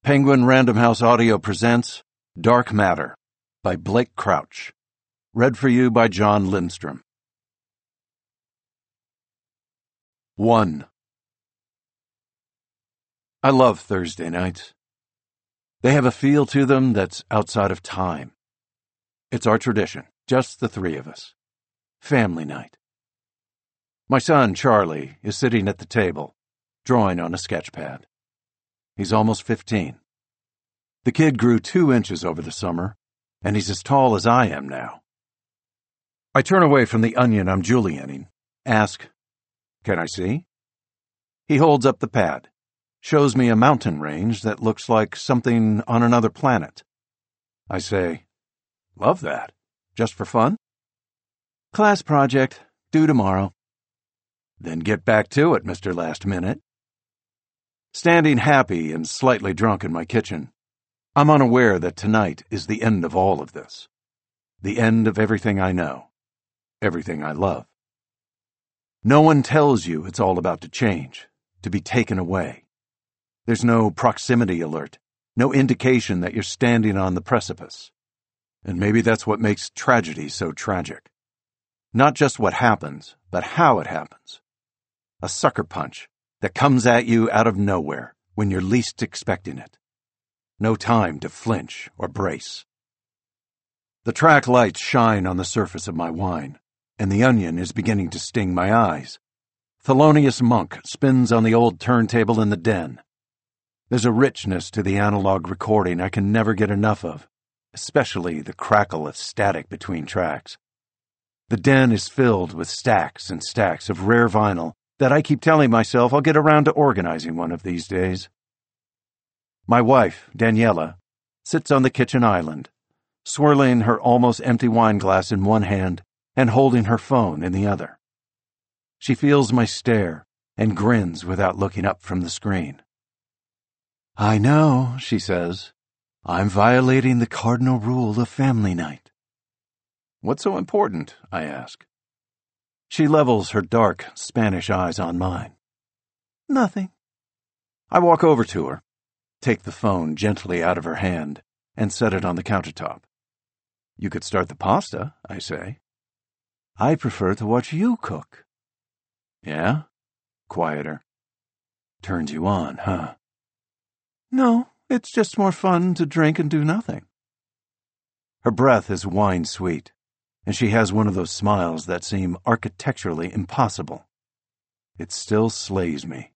Penguin Random House Audio presents Dark Matter by Blake Crouch. Read for you by John Lindstrom. 1. I love Thursday nights. They have a feel to them that's outside of time. It's our tradition, just the three of us. Family night. My son, Charlie, is sitting at the table, drawing on a sketch pad. He's almost 15. The kid grew 2 inches over the summer, and he's as tall as I am now. I turn away from the onion I'm julienning, ask, "Can I see?" He holds up the pad, shows me a mountain range that looks like something on another planet. I say, "Love that. Just for fun?" "Class project, due tomorrow." "Then get back to it, Mr. Last Minute." Standing happy and slightly drunk in my kitchen, I'm unaware that tonight is the end of all of this. The end of everything I know. Everything I love. No one tells you it's all about to change, to be taken away. There's no proximity alert, no indication that you're standing on the precipice. And maybe that's what makes tragedy so tragic. Not just what happens, but how it happens. A sucker punch that comes at you out of nowhere when you're least expecting it. No time to flinch or brace. The track lights shine on the surface of my wine, and the onion is beginning to sting my eyes. Thelonious Monk spins on the old turntable in the den. There's a richness to the analog recording I can never get enough of, especially the crackle of static between tracks. The den is filled with stacks and stacks of rare vinyl that I keep telling myself I'll get around to organizing one of these days. My wife, Daniela, sits on the kitchen island, swirling her almost empty wine glass in one hand and holding her phone in the other. She feels my stare and grins without looking up from the screen. "I know," she says. "I'm violating the cardinal rule of family night." "What's so important?" I ask. She levels her dark Spanish eyes on mine. "Nothing." I walk over to her, take the phone gently out of her hand, and set it on the countertop. "You could start the pasta," I say. "I prefer to watch you cook." "Yeah?" Quieter. "Turns you on, huh?" "No, it's just more fun to drink and do nothing." Her breath is wine-sweet, and she has one of those smiles that seem architecturally impossible. It still slays me.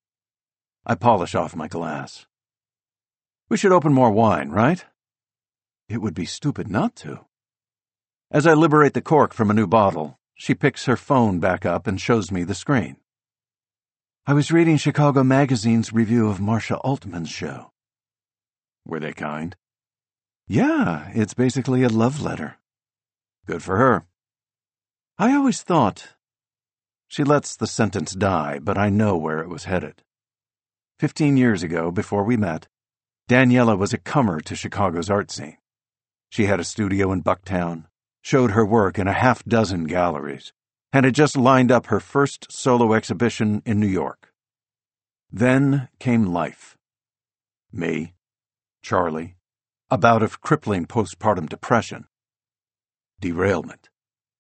I polish off my glass. "We should open more wine, right?" It would be stupid not to. As I liberate the cork from a new bottle, she picks her phone back up and shows me the screen. "I was reading Chicago Magazine's review of Marsha Altman's show." "Were they kind?" "Yeah, it's basically a love letter." "Good for her." "I always thought—" She lets the sentence die, but I know where it was headed. 15 years ago, before we met, Daniela was a comer to Chicago's art scene. She had a studio in Bucktown, showed her work in a half-dozen galleries, and had just lined up her first solo exhibition in New York. Then came life. Me, Charlie, a bout of crippling postpartum depression. Derailment.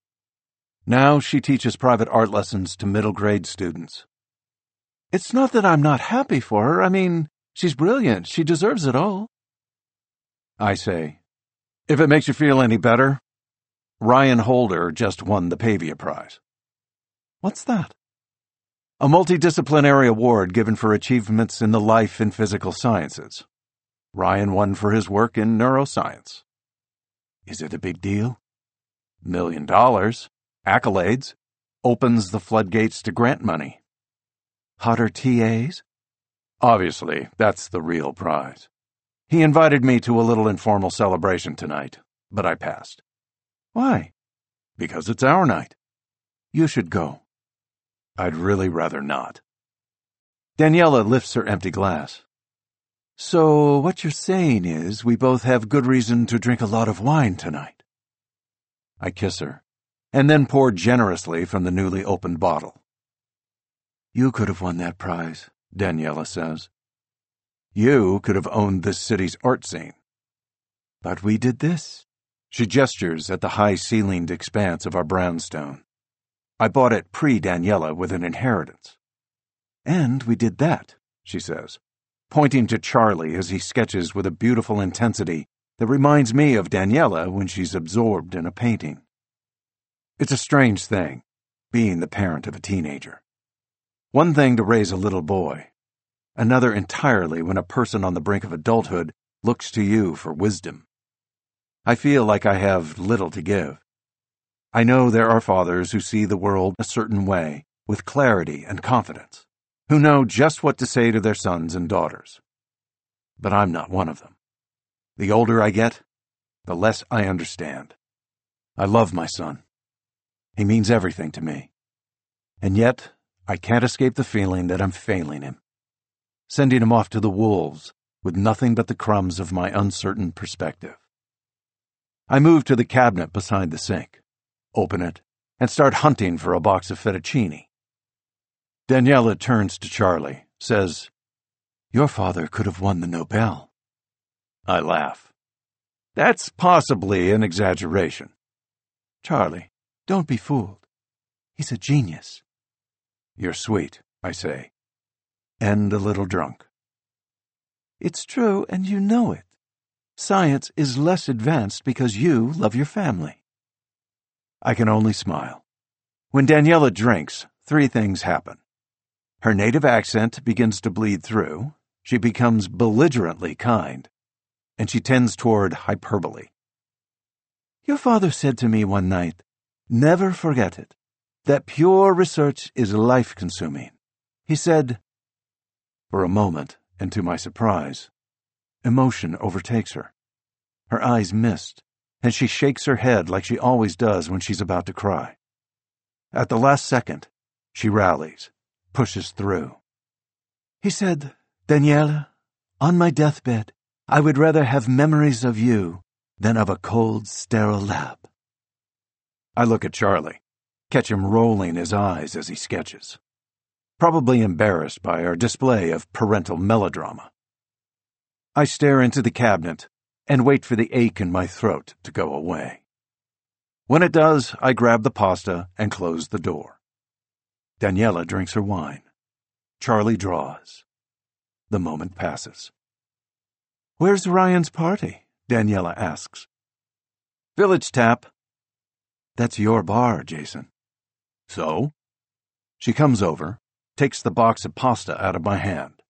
Now she teaches private art lessons to middle-grade students. "It's not that I'm not happy for her. I mean, she's brilliant. She deserves it all." I say, "If it makes you feel any better, Ryan Holder just won the Pavia Prize." "What's that?" "A multidisciplinary award given for achievements in the life and physical sciences. Ryan won for his work in neuroscience." "Is it a big deal?" $1 million, accolades, opens the floodgates to grant money. "Hotter TAs?" "Obviously, that's the real prize. He invited me to a little informal celebration tonight, but I passed." "Why?" "Because it's our night." "You should go." "I'd really rather not." Daniela lifts her empty glass. "So what you're saying is we both have good reason to drink a lot of wine tonight." I kiss her, and then pour generously from the newly opened bottle. "You could have won that prize," Daniela says. You could have owned this city's art scene. But we did this. She gestures at the high-ceilinged expanse of our brownstone. I bought it pre-Daniela with an inheritance. And we did that, she says, pointing to Charlie as he sketches with a beautiful intensity that reminds me of Daniela when she's absorbed in a painting. It's a strange thing, being the parent of a teenager. One thing to raise a little boy, another entirely when a person on the brink of adulthood looks to you for wisdom. I feel like I have little to give. I know there are fathers who see the world a certain way, with clarity and confidence, who know just what to say to their sons and daughters. But I'm not one of them. The older I get, the less I understand. I love my son. He means everything to me. And yet, I can't escape the feeling that I'm failing him, sending him off to the wolves with nothing but the crumbs of my uncertain perspective. I move to the cabinet beside the sink, open it, and start hunting for a box of fettuccine. Daniela turns to Charlie, says, "Your father could have won the Nobel." I laugh. That's possibly an exaggeration. "Charlie, don't be fooled. He's a genius." "You're sweet," I say, and a little drunk. "It's true, and you know it. Science is less advanced because you love your family." I can only smile. When Daniela drinks, 3 things happen. Her native accent begins to bleed through, she becomes belligerently kind, and she tends toward hyperbole. "Your father said to me one night, 'Never forget it, that pure research is life-consuming.' He said—" For a moment, and to my surprise, emotion overtakes her. Her eyes mist, and she shakes her head like she always does when she's about to cry. At the last second, she rallies, pushes through. "He said, 'Daniela, on my deathbed, I would rather have memories of you than of a cold, sterile lab.'" I look at Charlie, catch him rolling his eyes as he sketches, probably embarrassed by our display of parental melodrama. I stare into the cabinet and wait for the ache in my throat to go away. When it does, I grab the pasta and close the door. Daniela drinks her wine. Charlie draws. The moment passes. "Where's Ryan's party?" Daniela asks. "Village Tap." "That's your bar, Jason." "So?" She comes over, takes the box of pasta out of my hand.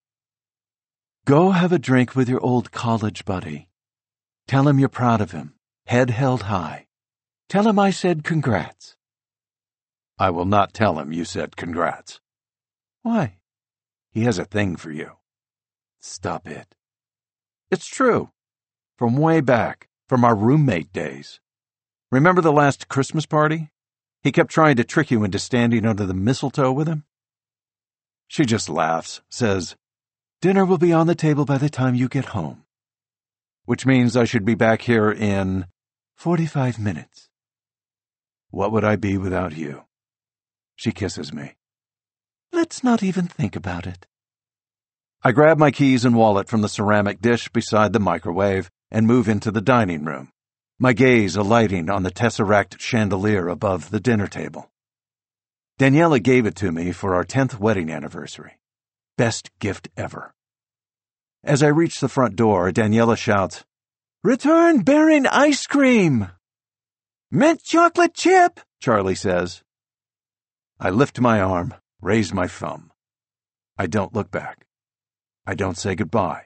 "Go have a drink with your old college buddy. Tell him you're proud of him, head held high. Tell him I said congrats." "I will not tell him you said congrats." "Why?" "He has a thing for you." "Stop it." "It's true. From way back, from our roommate days. Remember the last Christmas party? He kept trying to trick you into standing under the mistletoe with him?" She just laughs, says, "Dinner will be on the table by the time you get home." Which means I should be back here in 45 minutes. "What would I be without you?" She kisses me. "Let's not even think about it." I grab my keys and wallet from the ceramic dish beside the microwave and move into the dining room, my gaze alighting on the tesseract chandelier above the dinner table. Daniela gave it to me for our 10th wedding anniversary. Best gift ever. As I reach the front door, Daniela shouts, "Return bearing ice cream!" "Mint chocolate chip," Charlie says. I lift my arm, raise my thumb. I don't look back. I don't say goodbye.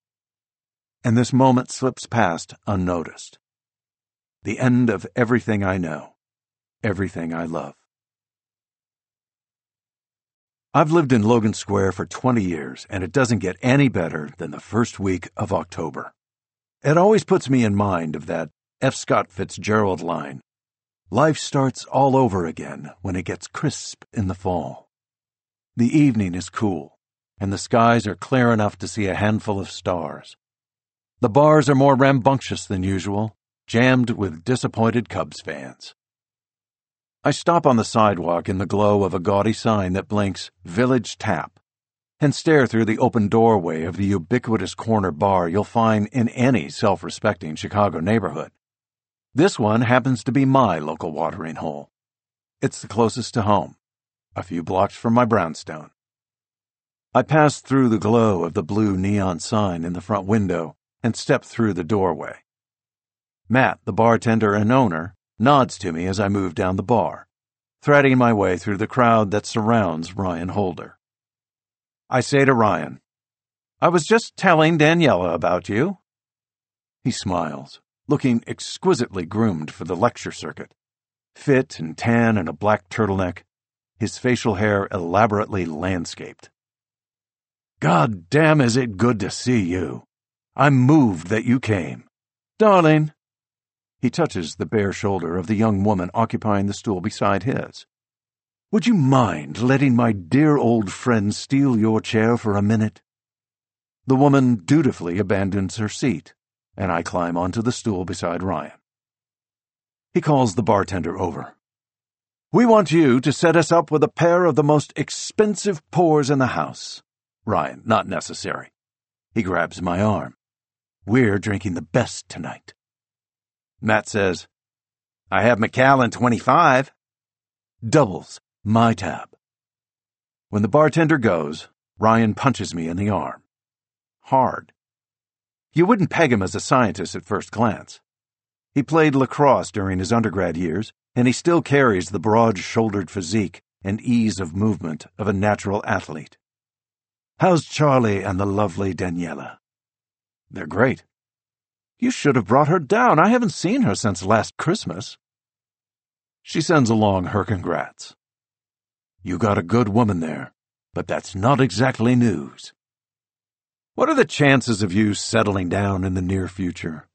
And this moment slips past unnoticed. The end of everything I know, everything I love. I've lived in Logan Square for 20 years, and it doesn't get any better than the first week of October. It always puts me in mind of that F. Scott Fitzgerald line, "Life starts all over again when it gets crisp in the fall." The evening is cool, and the skies are clear enough to see a handful of stars. The bars are more rambunctious than usual, jammed with disappointed Cubs fans. I stop on the sidewalk in the glow of a gaudy sign that blinks Village Tap, and stare through the open doorway of the ubiquitous corner bar you'll find in any self-respecting Chicago neighborhood. This one happens to be my local watering hole. It's the closest to home, a few blocks from my brownstone. I pass through the glow of the blue neon sign in the front window and step through the doorway. Matt, the bartender and owner, nods to me as I move down the bar, threading my way through the crowd that surrounds Ryan Holder. I say to Ryan, "I was just telling Daniela about you." He smiles, looking exquisitely groomed for the lecture circuit, fit and tan in a black turtleneck, his facial hair elaborately landscaped. "God damn, is it good to see you. I'm moved that you came. Darling." He touches the bare shoulder of the young woman occupying the stool beside his. "Would you mind letting my dear old friend steal your chair for a minute?" The woman dutifully abandons her seat, and I climb onto the stool beside Ryan. He calls the bartender over. "We want you to set us up with a pair of the most expensive pours in the house." Ryan, "Not necessary." He grabs my arm. "We're drinking the best tonight." Matt says, "I have Macallan 25. Doubles, my tab." When the bartender goes, Ryan punches me in the arm. Hard. You wouldn't peg him as a scientist at first glance. He played lacrosse during his undergrad years, and he still carries the broad-shouldered physique and ease of movement of a natural athlete. "How's Charlie and the lovely Daniela?" "They're great." "You should have brought her down. I haven't seen her since last Christmas." She sends along her congrats. "You got a good woman there, but that's not exactly news." "What are the chances of you settling down in the near future?"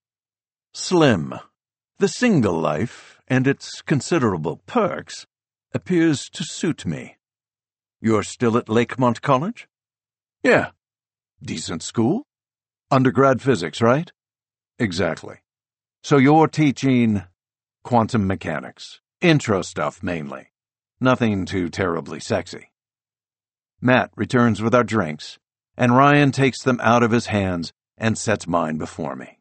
"Slim. The single life, and its considerable perks, appears to suit me." "You're still at Lakemont College?" "Yeah." "Decent school? Undergrad physics, right?" "Exactly. So you're teaching quantum mechanics. Intro stuff, mainly. Nothing too terribly sexy." Matt returns with our drinks, and Ryan takes them out of his hands and sets mine before me.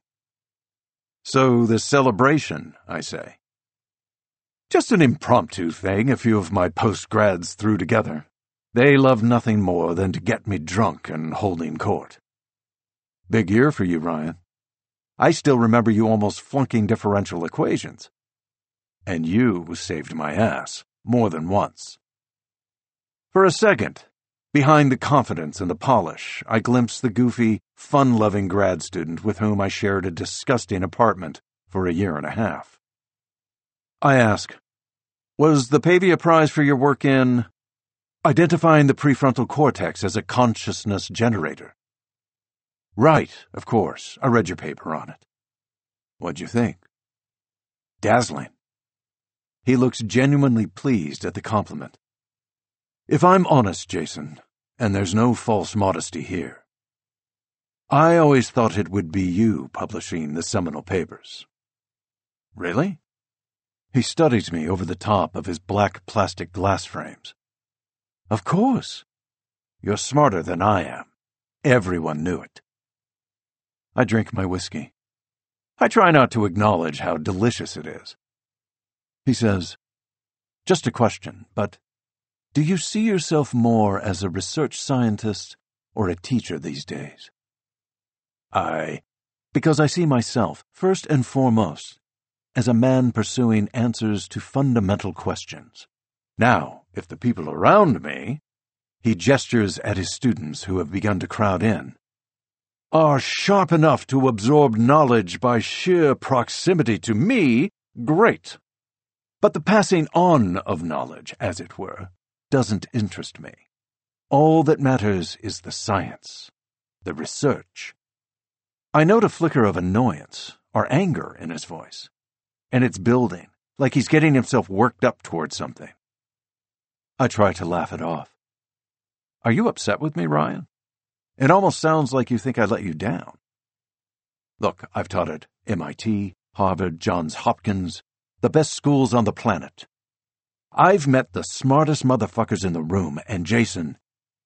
"So the celebration," I say. "Just an impromptu thing a few of my post-grads threw together. They love nothing more than to get me drunk and holding court." "Big year for you, Ryan. I still remember you almost flunking differential equations. And you saved my ass, more than once." For a second, behind the confidence and the polish, I glimpsed the goofy, fun-loving grad student with whom I shared a disgusting apartment for a year and a half. I ask, "Was the Pavia Prize for your work in identifying the prefrontal cortex as a consciousness generator?" "Right, of course. I read your paper on it." "What'd you think?" "Dazzling." He looks genuinely pleased at the compliment. "If I'm honest, Jason, and there's no false modesty here, I always thought it would be you publishing the seminal papers." "Really?" He studies me over the top of his black plastic glass frames. "Of course. You're smarter than I am. Everyone knew it." I drink my whiskey. I try not to acknowledge how delicious it is. He says, "Just a question, but do you see yourself more as a research scientist or a teacher these days?" Because I see myself, first and foremost, as a man pursuing answers to fundamental questions. Now, if the people around me," he gestures at his students who have begun to crowd in, "are sharp enough to absorb knowledge by sheer proximity to me, great. But the passing on of knowledge, as it were, doesn't interest me. All that matters is the science, the research." I note a flicker of annoyance or anger in his voice, and it's building, like he's getting himself worked up towards something. I try to laugh it off. "Are you upset with me, Ryan? It almost sounds like you think I let you down." "Look, I've taught at MIT, Harvard, Johns Hopkins, the best schools on the planet. I've met the smartest motherfuckers in the room, and Jason,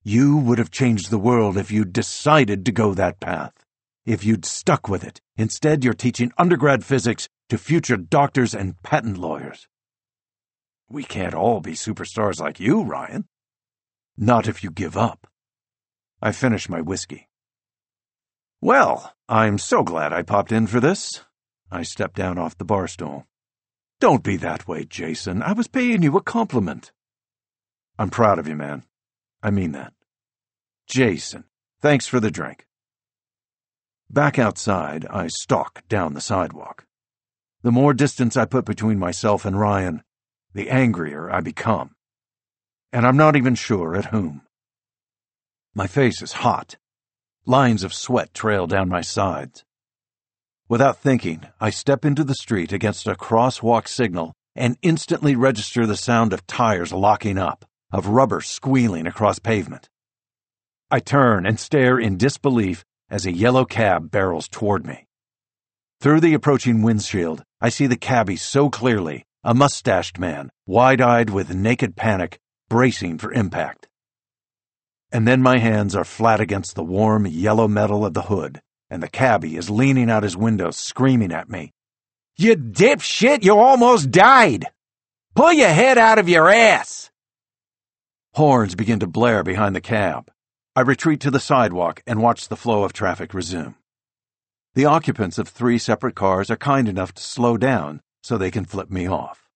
You would have changed the world if you'd decided to go that path. If you'd stuck with it. Instead, you're teaching undergrad physics to future doctors and patent lawyers. We can't all be superstars like you, Ryan. Not if you give up. I finished my whiskey. Well, I'm so glad I popped in for this. I stepped down off the bar stool. Don't be that way, Jason. I was paying you a compliment. I'm proud of you, man. I mean that. Jason, thanks for the drink. Back outside, I stalk down the sidewalk. The more distance I put between myself and Ryan, the angrier I become. And I'm not even sure at whom. My face is hot. Lines of sweat trail down my sides. Without thinking, I step into the street against a crosswalk signal and instantly register the sound of tires locking up, of rubber squealing across pavement. I turn and stare in disbelief as a yellow cab barrels toward me. Through the approaching windshield, I see the cabbie so clearly, a mustached man, wide-eyed with naked panic, bracing for impact. And then my hands are flat against the warm yellow metal of the hood, and the cabbie is leaning out his window screaming at me. You dipshit, you almost died! Pull your head out of your ass! Horns begin to blare behind the cab. I retreat to the sidewalk and watch the flow of traffic resume. The occupants of 3 separate cars are kind enough to slow down so they can flip me off.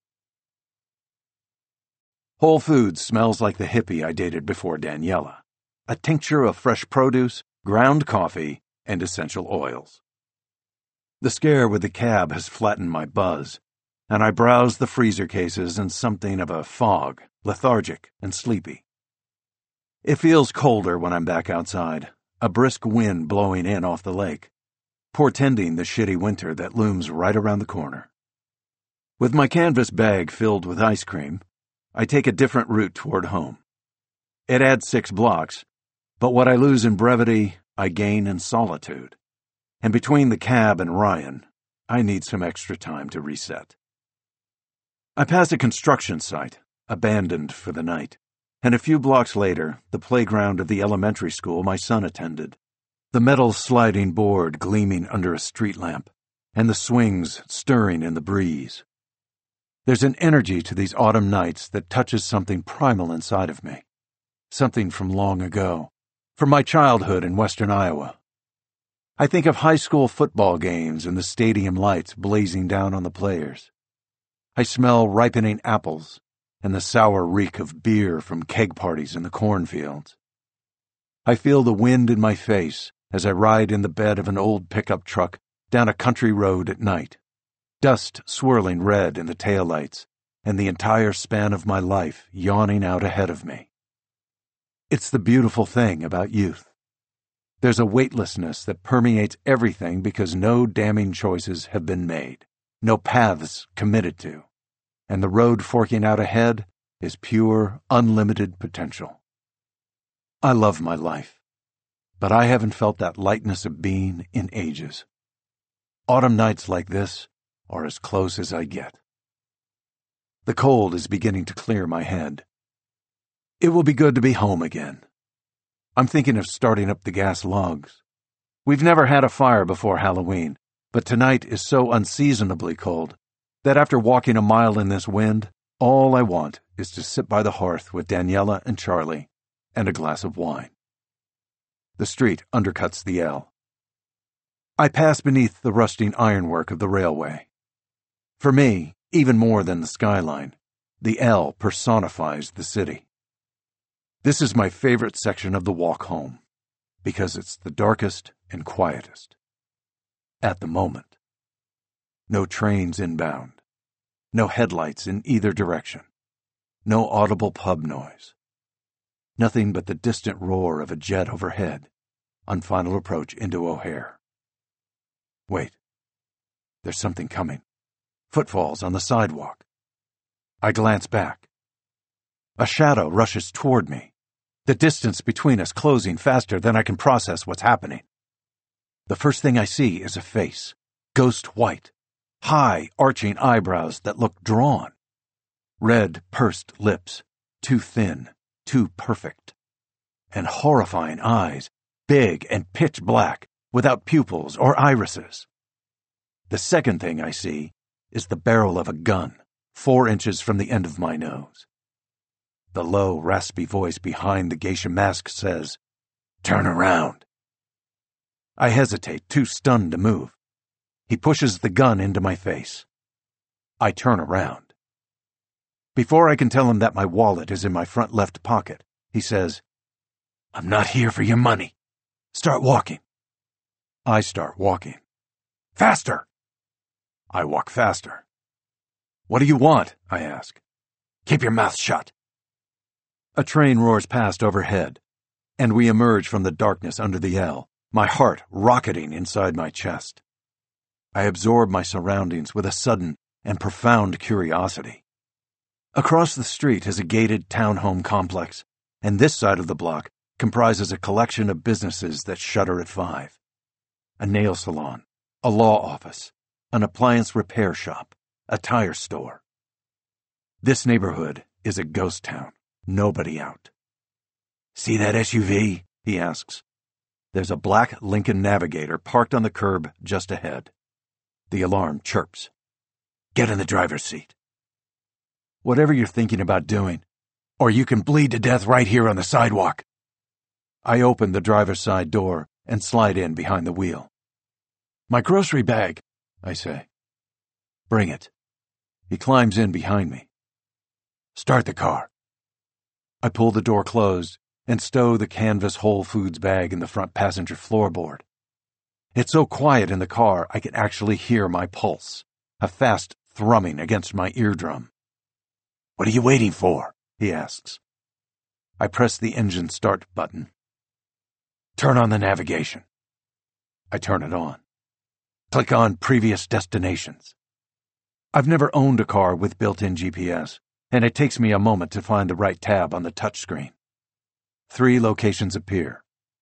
Whole Foods smells like the hippie I dated before Daniela. A tincture of fresh produce, ground coffee, and essential oils. The scare with the cab has flattened my buzz, and I browse the freezer cases in something of a fog, lethargic and sleepy. It feels colder when I'm back outside, a brisk wind blowing in off the lake, portending the shitty winter that looms right around the corner. With my canvas bag filled with ice cream, I take a different route toward home. It adds 6 blocks, but what I lose in brevity, I gain in solitude. And between the cab and Ryan, I need some extra time to reset. I pass a construction site, abandoned for the night, and a few blocks later, the playground of the elementary school my son attended, the metal sliding board gleaming under a street lamp, and the swings stirring in the breeze. There's an energy to these autumn nights that touches something primal inside of me, something from long ago, from my childhood in western Iowa. I think of high school football games and the stadium lights blazing down on the players. I smell ripening apples and the sour reek of beer from keg parties in the cornfields. I feel the wind in my face as I ride in the bed of an old pickup truck down a country road at night, dust swirling red in the taillights, and the entire span of my life yawning out ahead of me. It's the beautiful thing about youth. There's a weightlessness that permeates everything because no damning choices have been made, no paths committed to, and the road forking out ahead is pure, unlimited potential. I love my life, but I haven't felt that lightness of being in ages. Autumn nights like this are as close as I get. The cold is beginning to clear my head. It will be good to be home again. I'm thinking of starting up the gas logs. We've never had a fire before Halloween, but tonight is so unseasonably cold that after walking a mile in this wind, all I want is to sit by the hearth with Daniela and Charlie and a glass of wine. The street undercuts the L. I pass beneath the rusting ironwork of the railway. For me, even more than the skyline, the L personifies the city. This is my favorite section of the walk home, because it's the darkest and quietest. At the moment. No trains inbound. No headlights in either direction. No audible pub noise. Nothing but the distant roar of a jet overhead on final approach into O'Hare. Wait. There's something coming. Footfalls on the sidewalk. I glance back. A shadow rushes toward me, the distance between us closing faster than I can process what's happening. The first thing I see is a face, ghost white, high, arching eyebrows that look drawn, red, pursed lips, too thin, too perfect. and horrifying eyes, big and pitch black, without pupils or irises. The second thing I see is the barrel of a gun, 4 inches from the end of my nose. The low, raspy voice behind the geisha mask says, "Turn around." I hesitate, too stunned to move. He pushes the gun into my face. I turn around. Before I can tell him that my wallet is in my front left pocket, he says, "I'm not here for your money. Start walking." I start walking. "Faster!" I walk faster. "What do you want?" I ask. "Keep your mouth shut." A train roars past overhead, and we emerge from the darkness under the L, my heart rocketing inside my chest. I absorb my surroundings with a sudden and profound curiosity. Across the street is a gated townhome complex, and this side of the block comprises a collection of businesses that shutter at 5. A nail salon, a law office, an appliance repair shop, a tire store. This neighborhood is a ghost town, nobody out. "See that SUV?" he asks. There's a black Lincoln Navigator parked on the curb just ahead. The alarm chirps. "Get in the driver's seat." "Whatever you're thinking about doing, or you can bleed to death right here on the sidewalk." I open the driver's side door and slide in behind the wheel. "My grocery bag," I say. "Bring it." He climbs in behind me. "Start the car." I pull the door closed and stow the canvas Whole Foods bag in the front passenger floorboard. It's so quiet in the car I can actually hear my pulse, a fast thrumming against my eardrum. "What are you waiting for?" he asks. I press the engine start button. "Turn on the navigation." I turn it on. Click on previous destinations. I've never owned a car with built-in GPS, and it takes me a moment to find the right tab on the touchscreen. 3 locations appear.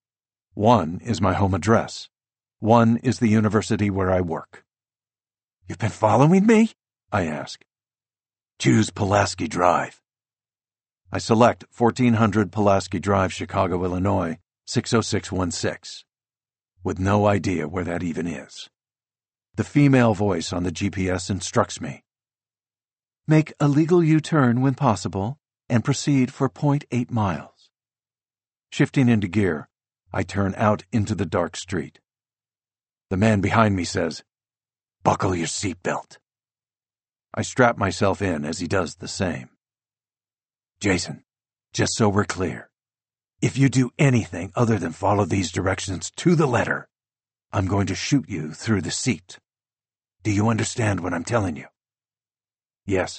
1 is my home address. 1 is the university where I work. "You've been following me?" I ask. "Choose Pulaski Drive." I select 1400 Pulaski Drive, Chicago, Illinois, 60616, with no idea where that even is. The female voice on the GPS instructs me. "Make a legal U-turn when possible and proceed for 0.8 miles. Shifting into gear, I turn out into the dark street. The man behind me says, "Buckle your seatbelt." I strap myself in as he does the same. "Jason, just so we're clear, if you do anything other than follow these directions to the letter, I'm going to shoot you through the seat. Do you understand what I'm telling you?" "Yes."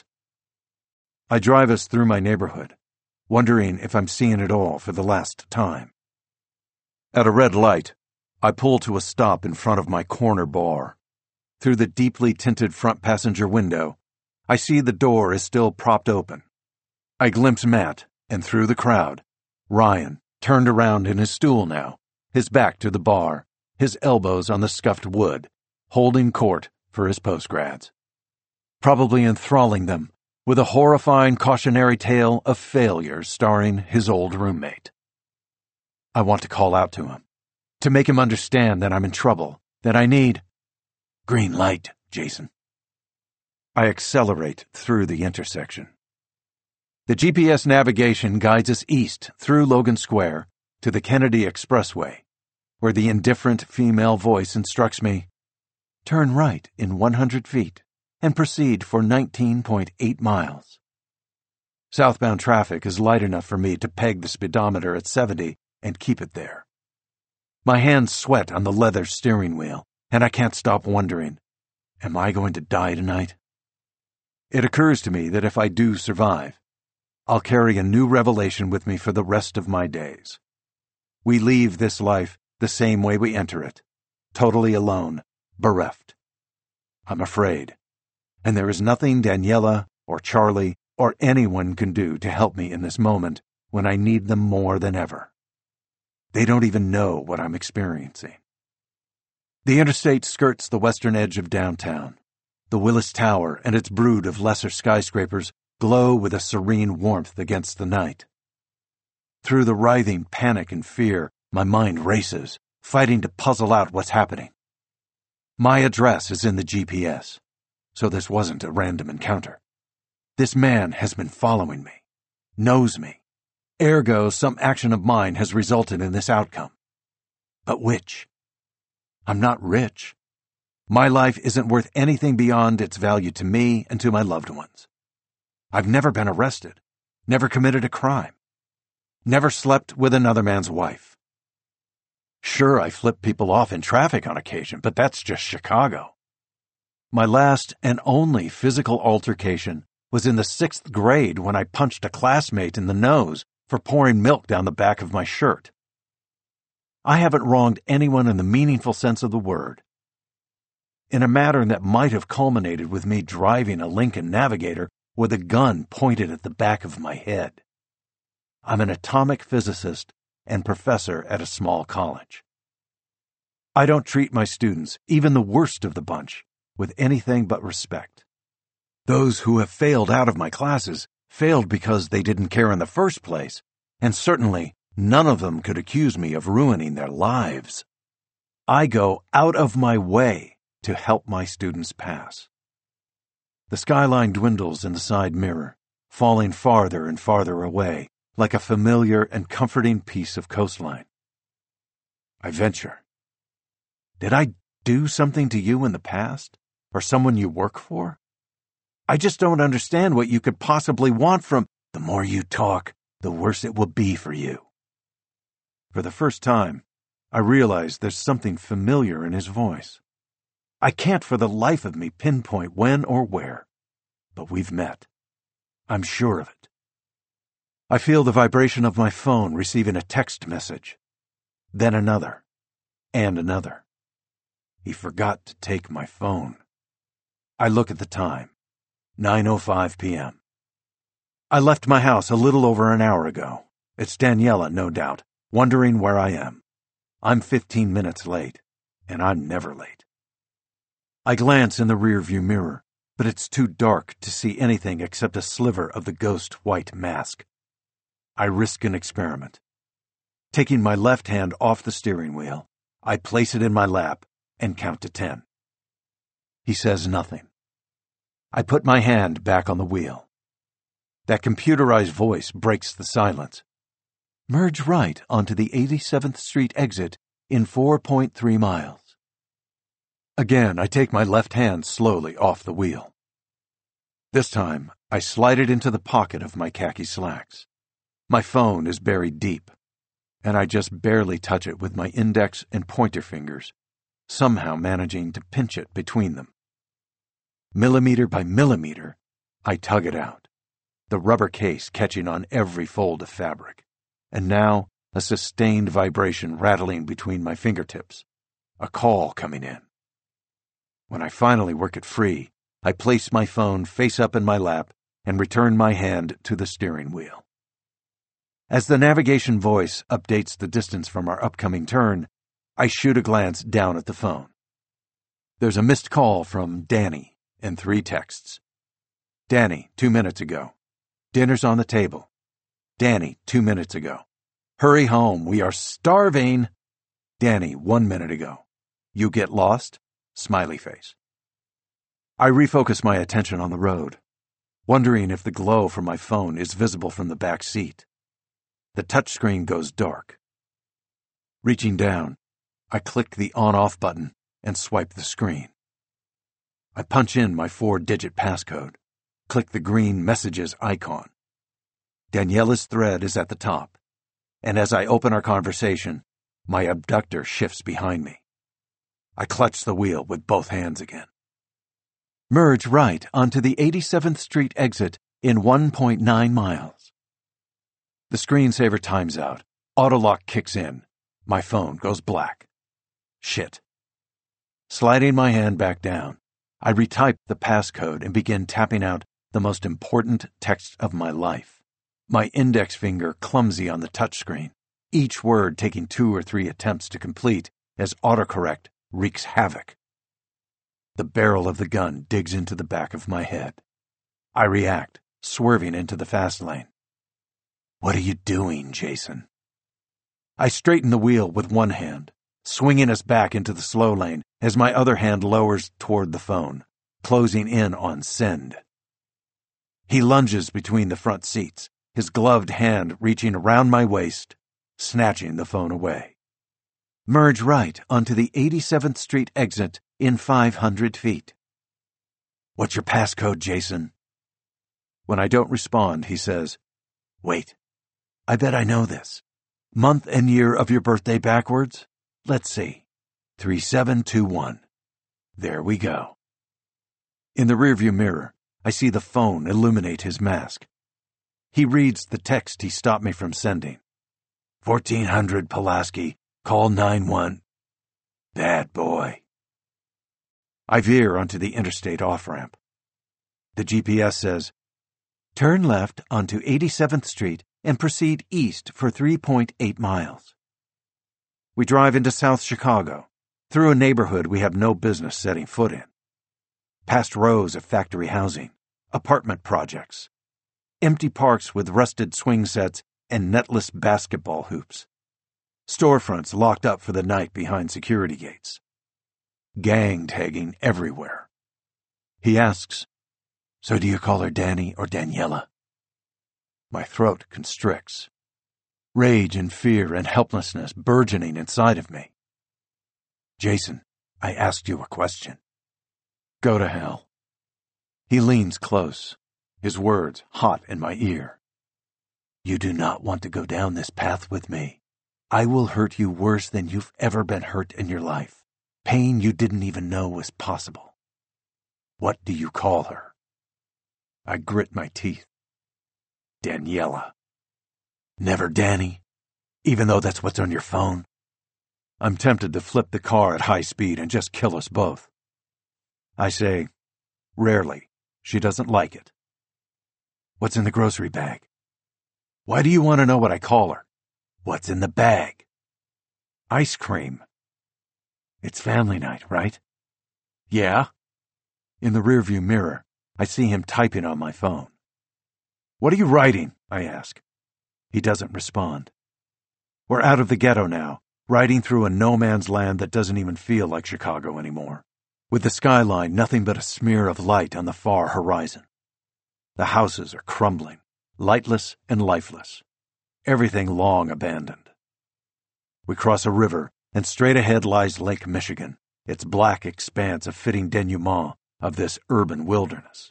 I drive us through my neighborhood, wondering if I'm seeing it all for the last time. At a red light, I pull to a stop in front of my corner bar. Through the deeply tinted front passenger window, I see the door is still propped open. I glimpse Matt, and through the crowd, Ryan, turned around in his stool now, his back to the bar, his elbows on the scuffed wood, holding court for his postgrads. Probably enthralling them with a horrifying cautionary tale of failure starring his old roommate. I want to call out to him, to make him understand that I'm in trouble, that I need green light, Jason. I accelerate through the intersection. The GPS navigation guides us east through Logan Square to the Kennedy Expressway, where the indifferent female voice instructs me, "Turn right in 100 feet and proceed for 19.8 miles. Southbound traffic is light enough for me to peg the speedometer at 70 and keep it there. My hands sweat on the leather steering wheel, and I can't stop wondering, am I going to die tonight? It occurs to me that if I do survive, I'll carry a new revelation with me for the rest of my days. We leave this life the same way we enter it, totally alone, bereft. I'm afraid, and there is nothing Daniela or Charlie or anyone can do to help me in this moment when I need them more than ever. They don't even know what I'm experiencing. The interstate skirts the western edge of downtown. The Willis Tower and its brood of lesser skyscrapers glow with a serene warmth against the night. Through the writhing panic and fear, my mind races, fighting to puzzle out what's happening. My address is in the GPS, so this wasn't a random encounter. This man has been following me, knows me. Ergo, some action of mine has resulted in this outcome. But which? I'm not rich. My life isn't worth anything beyond its value to me and to my loved ones. I've never been arrested, never committed a crime, never slept with another man's wife. Sure, I flip people off in traffic on occasion, but that's just Chicago. My last and only physical altercation was in the 6th grade when I punched a classmate in the nose for pouring milk down the back of my shirt. I haven't wronged anyone in the meaningful sense of the word. In a matter that might have culminated with me driving a Lincoln Navigator with a gun pointed at the back of my head. I'm an atomic physicist and professor at a small college. I don't treat my students, even the worst of the bunch, with anything but respect. Those who have failed out of my classes failed because they didn't care in the first place, and certainly none of them could accuse me of ruining their lives. I go out of my way to help my students pass. The skyline dwindles in the side mirror, falling farther and farther away, like a familiar and comforting piece of coastline. I venture. Did I do something to you in the past, or someone you work for? I just don't understand what you could possibly want from. The more you talk, the worse it will be for you. For the first time, I realize there's something familiar in his voice. I can't for the life of me pinpoint when or where, but we've met. I'm sure of it. I feel the vibration of my phone receiving a text message, then another, and another. He forgot to take my phone. I look at the time, 9:05 p.m. I left my house a little over an hour ago. It's Daniela, no doubt, wondering where I am. I'm 15 minutes late, and I'm never late. I glance in the rearview mirror, but it's too dark to see anything except a sliver of the ghost white mask. I risk an experiment. Taking my left hand off the steering wheel, I place it in my lap and count to 10. He says nothing. I put my hand back on the wheel. That computerized voice breaks the silence. Merge right onto the 87th Street exit in 4.3 miles. Again, I take my left hand slowly off the wheel. This time, I slide it into the pocket of my khaki slacks. My phone is buried deep, and I just barely touch it with my index and pointer fingers, somehow managing to pinch it between them. Millimeter by millimeter, I tug it out, the rubber case catching on every fold of fabric, and now a sustained vibration rattling between my fingertips, a call coming in. When I finally work it free, I place my phone face up in my lap and return my hand to the steering wheel. As the navigation voice updates the distance from our upcoming turn, I shoot a glance down at the phone. There's a missed call from Danny and 3 texts. Danny, 2 minutes ago. Dinner's on the table. Danny, 2 minutes ago. Hurry home, we are starving. Danny, 1 minute ago. You get lost? Smiley face. I refocus my attention on the road, wondering if the glow from my phone is visible from the back seat. The touchscreen goes dark. Reaching down, I click the on-off button and swipe the screen. I punch in my 4-digit passcode, click the green messages icon. Daniela's thread is at the top, and as I open our conversation, my abductor shifts behind me. I clutch the wheel with both hands again. Merge right onto the 87th Street exit in 1.9 miles. The screensaver times out. Autolock kicks in. My phone goes black. Shit. Sliding my hand back down, I retype the passcode and begin tapping out the most important text of my life. My index finger clumsy on the touchscreen, each word taking 2 or 3 attempts to complete as autocorrect wreaks havoc. The barrel of the gun digs into the back of my head. I react, swerving into the fast lane. What are you doing, Jason? I straighten the wheel with one hand, swinging us back into the slow lane as my other hand lowers toward the phone, closing in on send. He lunges between the front seats, his gloved hand reaching around my waist, snatching the phone away. Merge right onto the 87th Street exit in 500 feet. What's your passcode, Jason? When I don't respond, he says, Wait, I bet I know this. Month and year of your birthday backwards? Let's see. 3721. There we go. In the rearview mirror, I see the phone illuminate his mask. He reads the text he stopped me from sending. 1400 Pulaski, call 91. Bad boy. I veer onto the interstate off-ramp. The GPS says, turn left onto 87th Street and proceed east for 3.8 miles. We drive into South Chicago, through a neighborhood we have no business setting foot in. Past rows of factory housing, apartment projects, empty parks with rusted swing sets and netless basketball hoops, storefronts locked up for the night behind security gates, gang tagging everywhere. He asks, So do you call her Danny or Daniela? My throat constricts. Rage and fear and helplessness burgeoning inside of me. Jason, I asked you a question. Go to hell. He leans close, his words hot in my ear. You do not want to go down this path with me. I will hurt you worse than you've ever been hurt in your life. Pain you didn't even know was possible. What do you call her? I grit my teeth. Daniela. Never Danny, even though that's what's on your phone. I'm tempted to flip the car at high speed and just kill us both. I say, rarely. She doesn't like it. What's in the grocery bag? Why do you want to know what I call her? What's in the bag? Ice cream. It's family night, right? Yeah. In the rearview mirror, I see him typing on my phone. What are you writing? I ask. He doesn't respond. We're out of the ghetto now, riding through a no-man's land that doesn't even feel like Chicago anymore, with the skyline nothing but a smear of light on the far horizon. The houses are crumbling, lightless and lifeless, everything long abandoned. We cross a river, and straight ahead lies Lake Michigan, its black expanse a fitting denouement of this urban wilderness.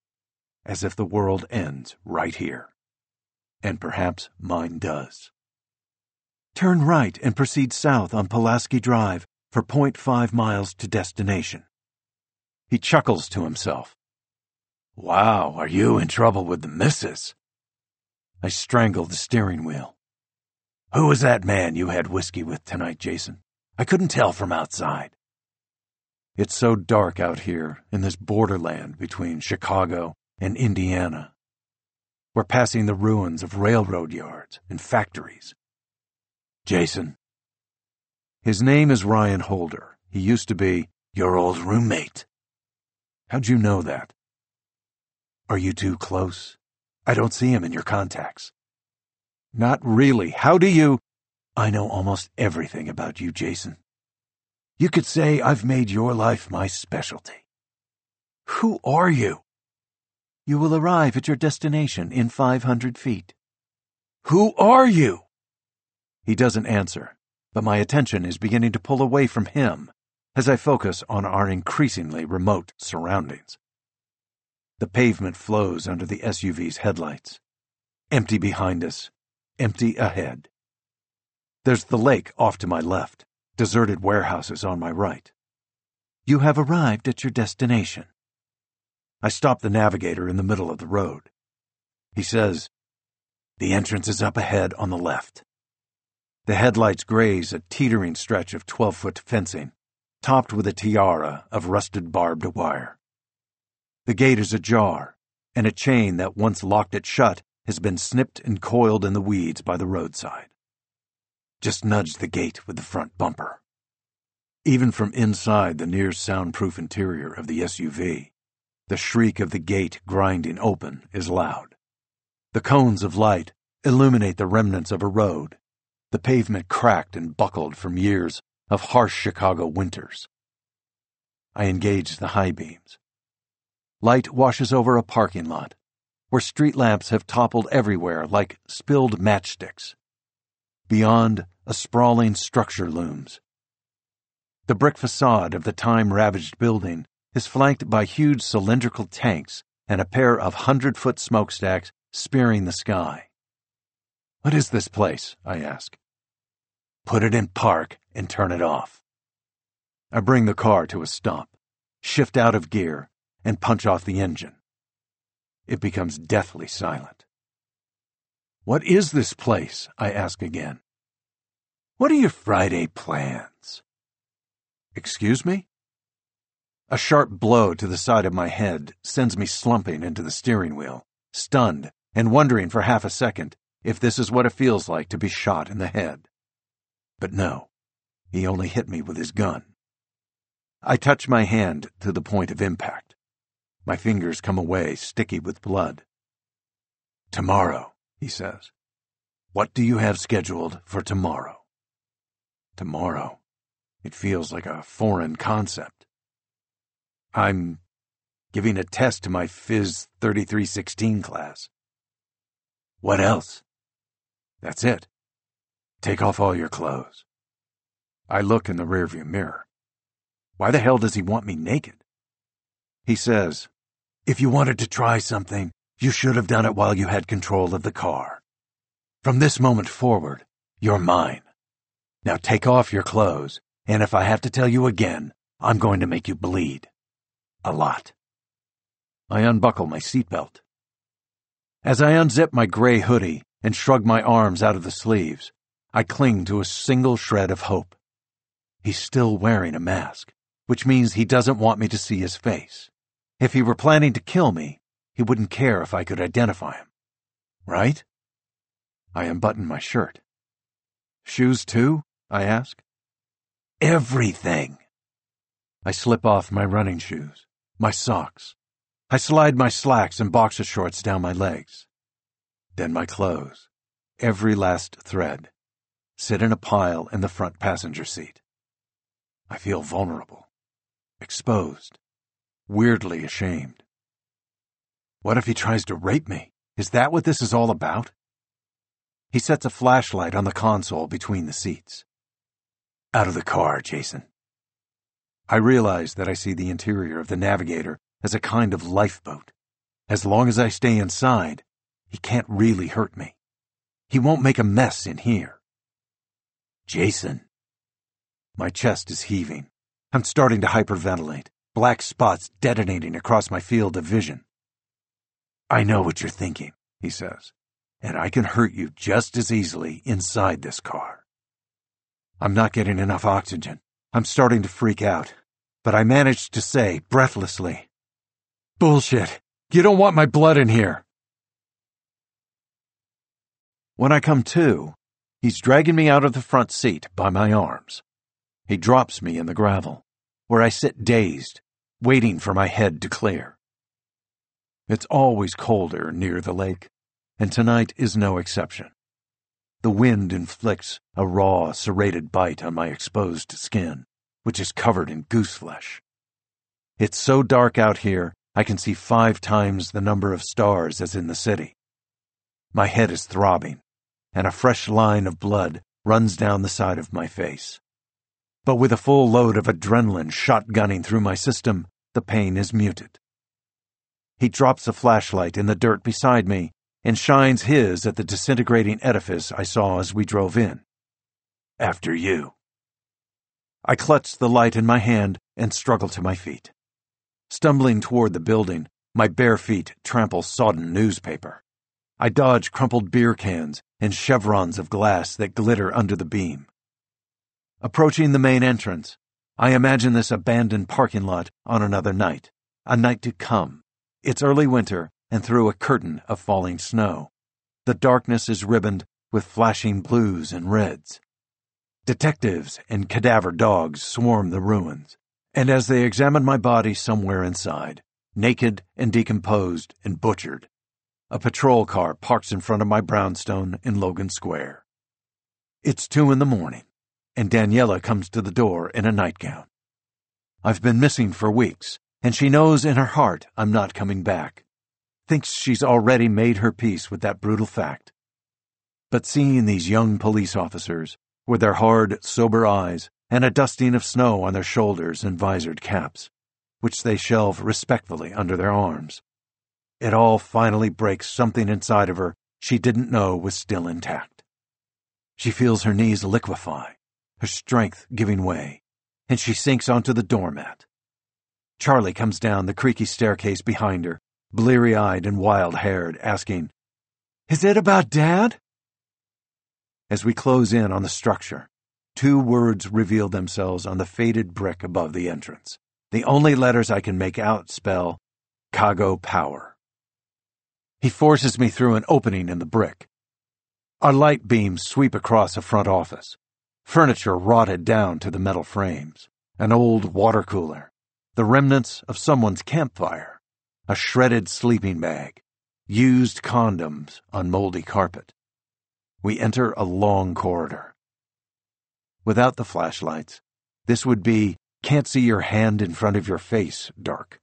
As if the world ends right here. And perhaps mine does. Turn right and proceed south on Pulaski Drive for 0.5 miles to destination. He chuckles to himself. Wow, are you in trouble with the missus? I strangle the steering wheel. Who was that man you had whiskey with tonight, Jason? I couldn't tell from outside. It's so dark out here in this borderland between Chicago and Indiana. We're passing the ruins of railroad yards and factories. Jason. His name is Ryan Holder. He used to be your old roommate. How'd you know that? Are you too close? I don't see him in your contacts. Not really. How do you? I know almost everything about you, Jason. You could say I've made your life my specialty. Who are you? You will arrive at your destination in 500 feet. Who are you? He doesn't answer, but my attention is beginning to pull away from him as I focus on our increasingly remote surroundings. The pavement flows under the SUV's headlights. Empty behind us, empty ahead. There's the lake off to my left, deserted warehouses on my right. You have arrived at your destination. I stop the navigator in the middle of the road. He says, The entrance is up ahead on the left. The headlights graze a teetering stretch of 12-foot fencing, topped with a tiara of rusted barbed wire. The gate is ajar, and a chain that once locked it shut has been snipped and coiled in the weeds by the roadside. Just nudge the gate with the front bumper. Even from inside the near-soundproof interior of the SUV, the shriek of the gate grinding open is loud. The cones of light illuminate the remnants of a road, the pavement cracked and buckled from years of harsh Chicago winters. I engage the high beams. Light washes over a parking lot, where street lamps have toppled everywhere like spilled matchsticks. Beyond, a sprawling structure looms. The brick facade of the time-ravaged building is flanked by huge cylindrical tanks and a pair of 100-foot smokestacks spearing the sky. "What is this place?" I ask. "Put it in park and turn it off." I bring the car to a stop, shift out of gear, and punch off the engine. It becomes deathly silent. "What is this place?" I ask again. "What are your Friday plans?" "Excuse me?" A sharp blow to the side of my head sends me slumping into the steering wheel, stunned and wondering for half a second if this is what it feels like to be shot in the head. But no, he only hit me with his gun. I touch my hand to the point of impact. My fingers come away sticky with blood. "Tomorrow," he says. "What do you have scheduled for tomorrow?" Tomorrow. It feels like a foreign concept. "I'm giving a test to my Phys 3316 class." "What else?" "That's it. Take off all your clothes." I look in the rearview mirror. Why the hell does he want me naked? He says, "If you wanted to try something, you should have done it while you had control of the car. From this moment forward, you're mine. Now take off your clothes, and if I have to tell you again, I'm going to make you bleed. A lot." I unbuckle my seatbelt. As I unzip my gray hoodie and shrug my arms out of the sleeves, I cling to a single shred of hope. He's still wearing a mask, which means he doesn't want me to see his face. If he were planning to kill me, he wouldn't care if I could identify him. Right? I unbutton my shirt. "Shoes too?" I ask. "Everything." I slip off my running shoes, my socks. I slide my slacks and boxer shorts down my legs. Then my clothes, every last thread, sit in a pile in the front passenger seat. I feel vulnerable, exposed, weirdly ashamed. What if he tries to rape me? Is that what this is all about? He sets a flashlight on the console between the seats. "Out of the car, Jason." I realize that I see the interior of the Navigator as a kind of lifeboat. As long as I stay inside, he can't really hurt me. He won't make a mess in here. "Jason." My chest is heaving. I'm starting to hyperventilate, black spots detonating across my field of vision. "I know what you're thinking," he says, "and I can hurt you just as easily inside this car." I'm not getting enough oxygen. I'm starting to freak out, but I manage to say, breathlessly, "Bullshit! You don't want my blood in here!" When I come to, he's dragging me out of the front seat by my arms. He drops me in the gravel, where I sit dazed, waiting for my head to clear. It's always colder near the lake, and tonight is no exception. The wind inflicts a raw, serrated bite on my exposed skin, which is covered in goose flesh. It's so dark out here, I can see 5 times the number of stars as in the city. My head is throbbing, and a fresh line of blood runs down the side of my face. But with a full load of adrenaline shotgunning through my system, the pain is muted. He drops a flashlight in the dirt beside me and shines his at the disintegrating edifice I saw as we drove in. "After you." I clutch the light in my hand and struggle to my feet. Stumbling toward the building, my bare feet trample sodden newspaper. I dodge crumpled beer cans and chevrons of glass that glitter under the beam. Approaching the main entrance, I imagine this abandoned parking lot on another night, a night to come. It's early winter, and through a curtain of falling snow, the darkness is ribboned with flashing blues and reds. Detectives and cadaver dogs swarm the ruins, and as they examine my body somewhere inside, naked and decomposed and butchered, A patrol car parks in front of my brownstone in Logan Square. It's 2 a.m, and Daniela comes to the door in a nightgown. I've been missing for weeks, and she knows in her heart I'm not coming back. Thinks she's already made her peace with that brutal fact. But seeing these young police officers, with their hard, sober eyes and a dusting of snow on their shoulders and visored caps, which they shelve respectfully under their arms, it all finally breaks something inside of her she didn't know was still intact. She feels her knees liquefy, her strength giving way, and she sinks onto the doormat. Charlie comes down the creaky staircase behind her, bleary-eyed and wild-haired, asking, "Is it about Dad?" As we close in on the structure, 2 words reveal themselves on the faded brick above the entrance. The only letters I can make out spell Cargo Power. He forces me through an opening in the brick. Our light beams sweep across a front office. Furniture rotted down to the metal frames. An old water cooler. The remnants of someone's campfire. A shredded sleeping bag. Used condoms on moldy carpet. We enter a long corridor. Without the flashlights, this would be can't see your hand in front of your face dark.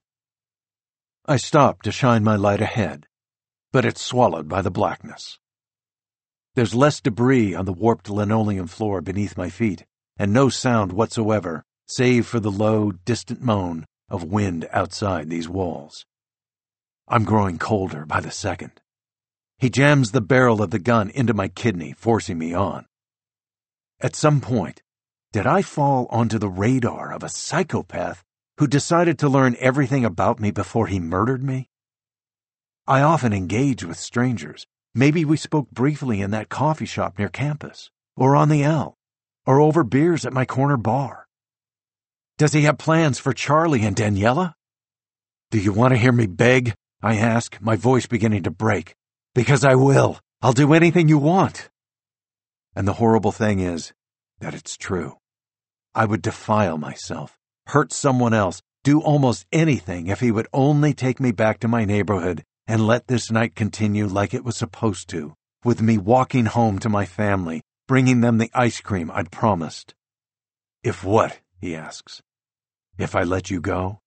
I stop to shine my light ahead, but it's swallowed by the blackness. There's less debris on the warped linoleum floor beneath my feet, and no sound whatsoever, save for the low, distant moan of wind outside these walls. I'm growing colder by the second. He jams the barrel of the gun into my kidney, forcing me on. At some point, did I fall onto the radar of a psychopath who decided to learn everything about me before he murdered me? I often engage with strangers. Maybe we spoke briefly in that coffee shop near campus, or on the L, or over beers at my corner bar. Does he have plans for Charlie and Daniela? Do you want to hear me beg? I ask, my voice beginning to break. Because I will. I'll do anything you want. And the horrible thing is that it's true. I would defile myself, hurt someone else, do almost anything if he would only take me back to my neighborhood and let this night continue like it was supposed to, with me walking home to my family, bringing them the ice cream I'd promised. If what? He asks. If I let you go?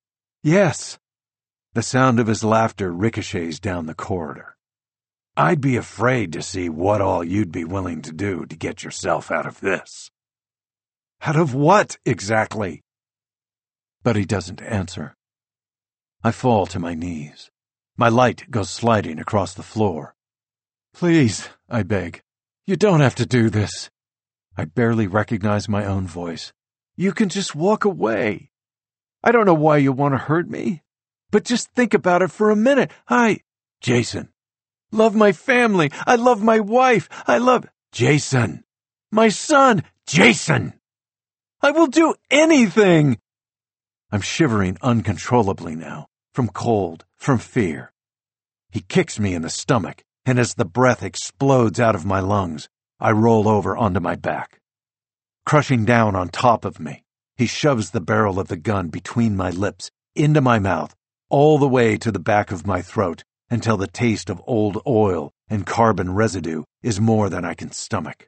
Yes. The sound of his laughter ricochets down the corridor. I'd be afraid to see what all you'd be willing to do to get yourself out of this. Out of what, exactly? But he doesn't answer. I fall to my knees. My light goes sliding across the floor. Please, I beg. You don't have to do this. I barely recognize my own voice. You can just walk away. I don't know why you want to hurt me, but just think about it for a minute. Jason. Love my family. I love my wife. I love Jason. My son, Jason. I will do anything. I'm shivering uncontrollably now, from cold, from fear. He kicks me in the stomach, and as the breath explodes out of my lungs, I roll over onto my back. Crushing down on top of me, he shoves the barrel of the gun between my lips, into my mouth, all the way to the back of my throat, until the taste of old oil and carbon residue is more than I can stomach.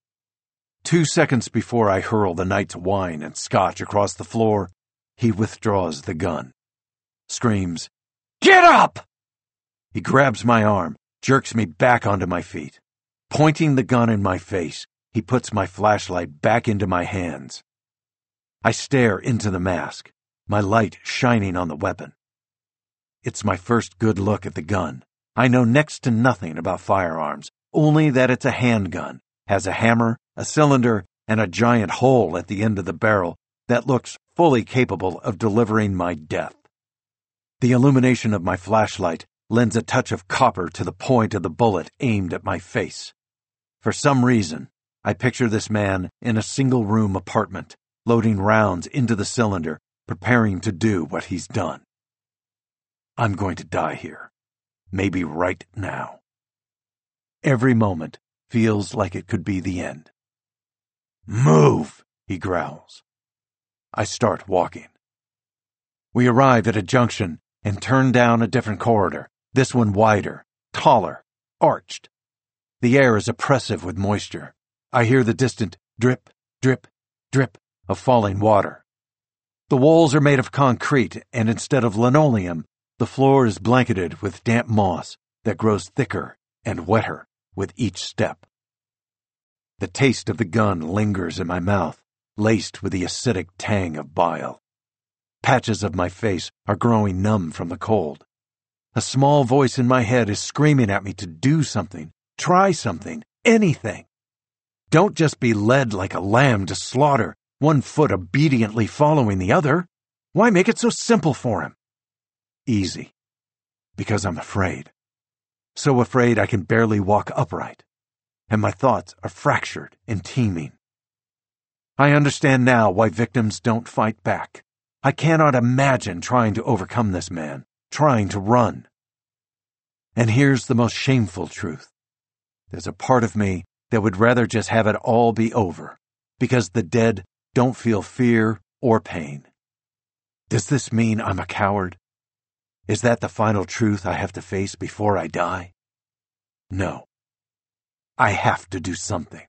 2 seconds before I hurl the night's wine and scotch across the floor, he withdraws the gun. Screams, "Get up!" He grabs my arm, jerks me back onto my feet. Pointing the gun in my face, he puts my flashlight back into my hands. I stare into the mask, my light shining on the weapon. It's my first good look at the gun. I know next to nothing about firearms, only that it's a handgun, has a hammer, a cylinder, and a giant hole at the end of the barrel that looks fully capable of delivering my death. The illumination of my flashlight lends a touch of copper to the point of the bullet aimed at my face. For some reason, I picture this man in a single-room apartment, loading rounds into the cylinder, preparing to do what he's done. I'm going to die here, maybe right now. Every moment feels like it could be the end. "Move!" he growls. I start walking. We arrive at a junction and turn down a different corridor, this one wider, taller, arched. The air is oppressive with moisture. I hear the distant drip, drip, drip of falling water. The walls are made of concrete, and instead of linoleum, the floor is blanketed with damp moss that grows thicker and wetter with each step. The taste of the gun lingers in my mouth, laced with the acidic tang of bile. Patches of my face are growing numb from the cold. A small voice in my head is screaming at me to do something, try something, anything. Don't just be led like a lamb to slaughter, one foot obediently following the other. Why make it so simple for him? Easy. Because I'm afraid. So afraid I can barely walk upright. And my thoughts are fractured and teeming. I understand now why victims don't fight back. I cannot imagine trying to overcome this man, trying to run. And here's the most shameful truth. There's a part of me that would rather just have it all be over, because the dead don't feel fear or pain. Does this mean I'm a coward? Is that the final truth I have to face before I die? No. I have to do something.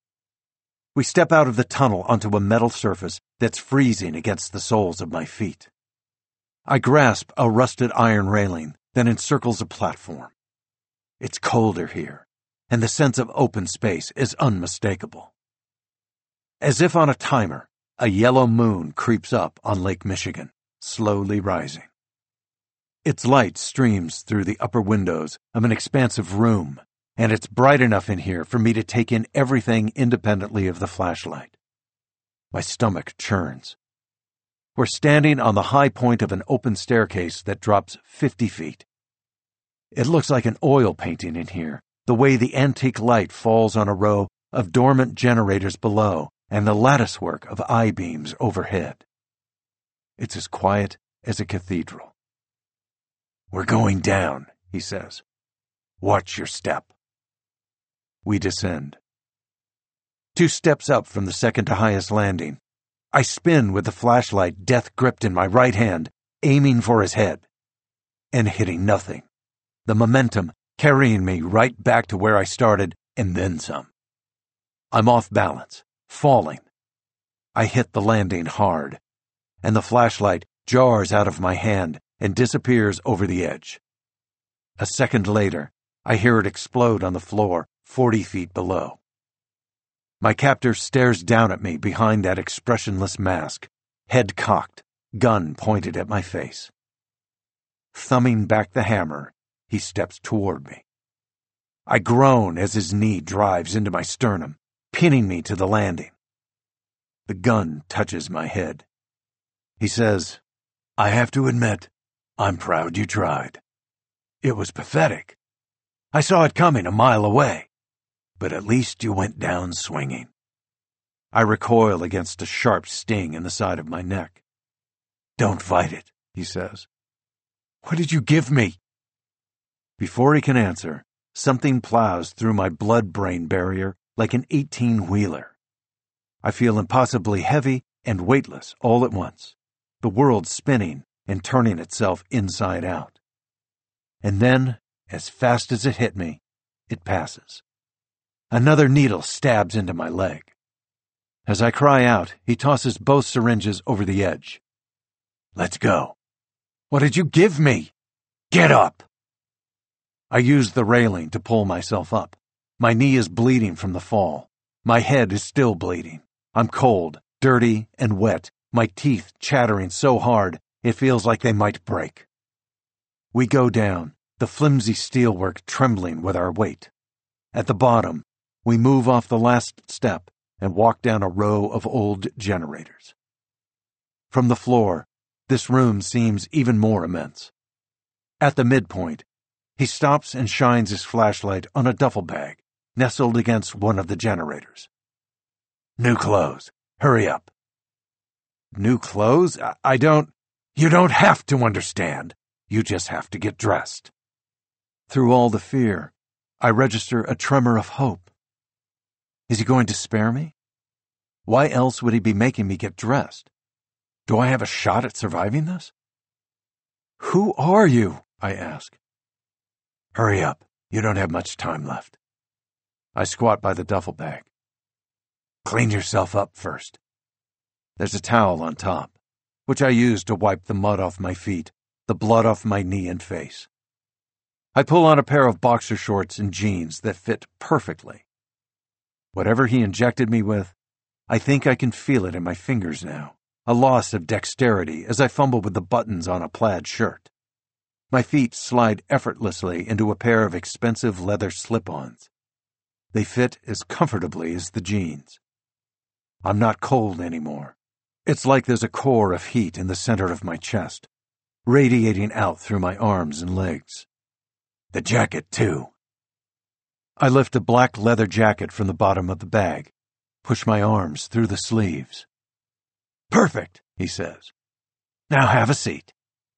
We step out of the tunnel onto a metal surface that's freezing against the soles of my feet. I grasp a rusted iron railing that encircles a platform. It's colder here, and the sense of open space is unmistakable. As if on a timer, a yellow moon creeps up on Lake Michigan, slowly rising. Its light streams through the upper windows of an expansive room, and it's bright enough in here for me to take in everything independently of the flashlight. My stomach churns. We're standing on the high point of an open staircase that drops 50 feet. It looks like an oil painting in here, the way the antique light falls on a row of dormant generators below and the latticework of I-beams overhead. It's as quiet as a cathedral. "We're going down," he says. "Watch your step." We descend. 2 steps up from the second to highest landing. I spin with the flashlight death gripped in my right hand, aiming for his head. And hitting nothing. The momentum carrying me right back to where I started and then some. I'm off balance, falling. I hit the landing hard, and the flashlight jars out of my hand and disappears over the edge. A second later, I hear it explode on the floor 40 feet below. My captor stares down at me behind that expressionless mask, head cocked, gun pointed at my face. Thumbing back the hammer, he steps toward me. I groan as his knee drives into my sternum, pinning me to the landing. The gun touches my head. He says, "I have to admit, I'm proud you tried. It was pathetic. I saw it coming a mile away. But at least you went down swinging." I recoil against a sharp sting in the side of my neck. "Don't fight it," he says. "What did you give me?" Before he can answer, something plows through my blood-brain barrier like an 18-wheeler. I feel impossibly heavy and weightless all at once, the world spinning and turning itself inside out. And then, as fast as it hit me, it passes. Another needle stabs into my leg. As I cry out, he tosses both syringes over the edge. "Let's go." "What did you give me?" "Get up." I use the railing to pull myself up. My knee is bleeding from the fall. My head is still bleeding. I'm cold, dirty, and wet, my teeth chattering so hard it feels like they might break. We go down, the flimsy steelwork trembling with our weight. At the bottom, we move off the last step and walk down a row of old generators. From the floor, this room seems even more immense. At the midpoint, he stops and shines his flashlight on a duffel bag nestled against one of the generators. "New clothes. Hurry up." "New clothes? You don't have to understand. You just have to get dressed." Through all the fear, I register a tremor of hope. Is he going to spare me? Why else would he be making me get dressed? Do I have a shot at surviving this? "Who are you?" I ask. "Hurry up. You don't have much time left. I squat by the duffel bag. Clean yourself up first. There's a towel on top, which I use to wipe the mud off my feet, the blood off my knee and face. I pull on a pair of boxer shorts and jeans that fit perfectly. Whatever he injected me with, I think I can feel it in my fingers now, a loss of dexterity as I fumble with the buttons on a plaid shirt. My feet slide effortlessly into a pair of expensive leather slip-ons. They fit as comfortably as the jeans. I'm not cold anymore. It's like there's a core of heat in the center of my chest, radiating out through my arms and legs. The jacket, too. I lift a black leather jacket from the bottom of the bag, push my arms through the sleeves. Perfect, he says. Now have a seat.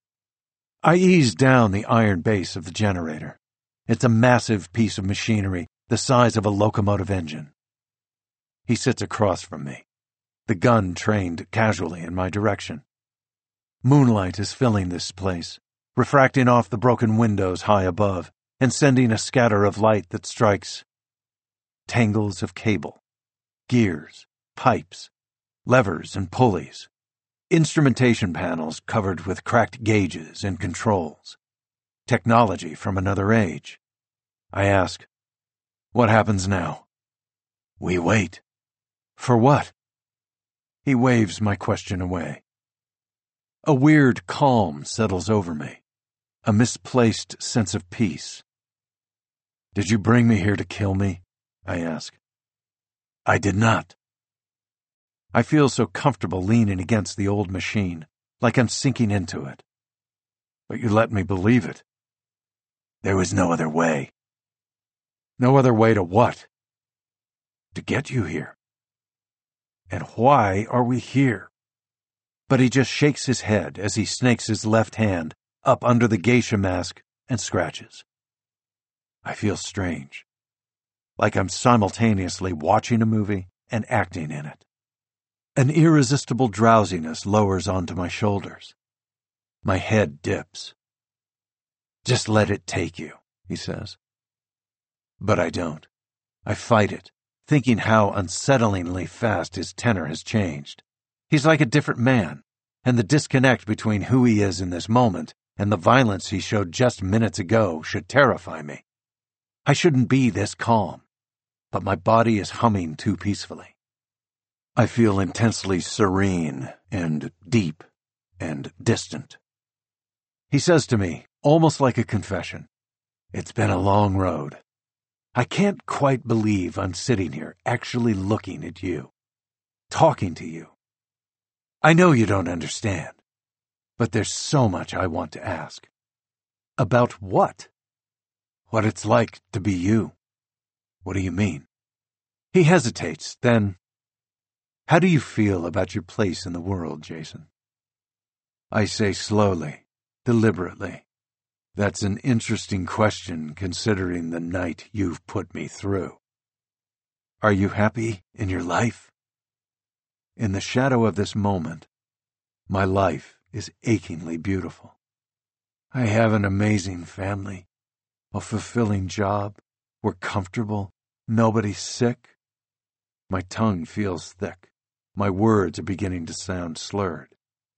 I ease down the iron base of the generator. It's a massive piece of machinery the size of a locomotive engine. He sits across from me, the gun trained casually in my direction. Moonlight is filling this place, refracting off the broken windows high above and sending a scatter of light that strikes tangles of cable, gears, pipes, levers and pulleys, instrumentation panels covered with cracked gauges and controls. Technology from another age. I ask, what happens now? We wait. For what? He waves my question away. A weird calm settles over me, a misplaced sense of peace. Did you bring me here to kill me? I ask. I did not. I feel so comfortable leaning against the old machine, like I'm sinking into it. But you let me believe it. There was no other way. No other way to what? To get you here. And why are we here? But he just shakes his head as he snakes his left hand up under the geisha mask and scratches. I feel strange, like I'm simultaneously watching a movie and acting in it. An irresistible drowsiness lowers onto my shoulders. My head dips. Just let it take you, he says. But I don't. I fight it, thinking how unsettlingly fast his tenor has changed. He's like a different man, and the disconnect between who he is in this moment and the violence he showed just minutes ago should terrify me. I shouldn't be this calm, but my body is humming too peacefully. I feel intensely serene and deep and distant. He says to me, almost like a confession, it's been a long road. I can't quite believe I'm sitting here actually looking at you, talking to you. I know you don't understand, but there's so much I want to ask. About what? What it's like to be you. What do you mean? He hesitates, then, how do you feel about your place in the world, Jason? I say slowly, deliberately, that's an interesting question considering the night you've put me through. Are you happy in your life? In the shadow of this moment, my life is achingly beautiful. I have an amazing family, a fulfilling job, we're comfortable, nobody's sick. My tongue feels thick. My words are beginning to sound slurred.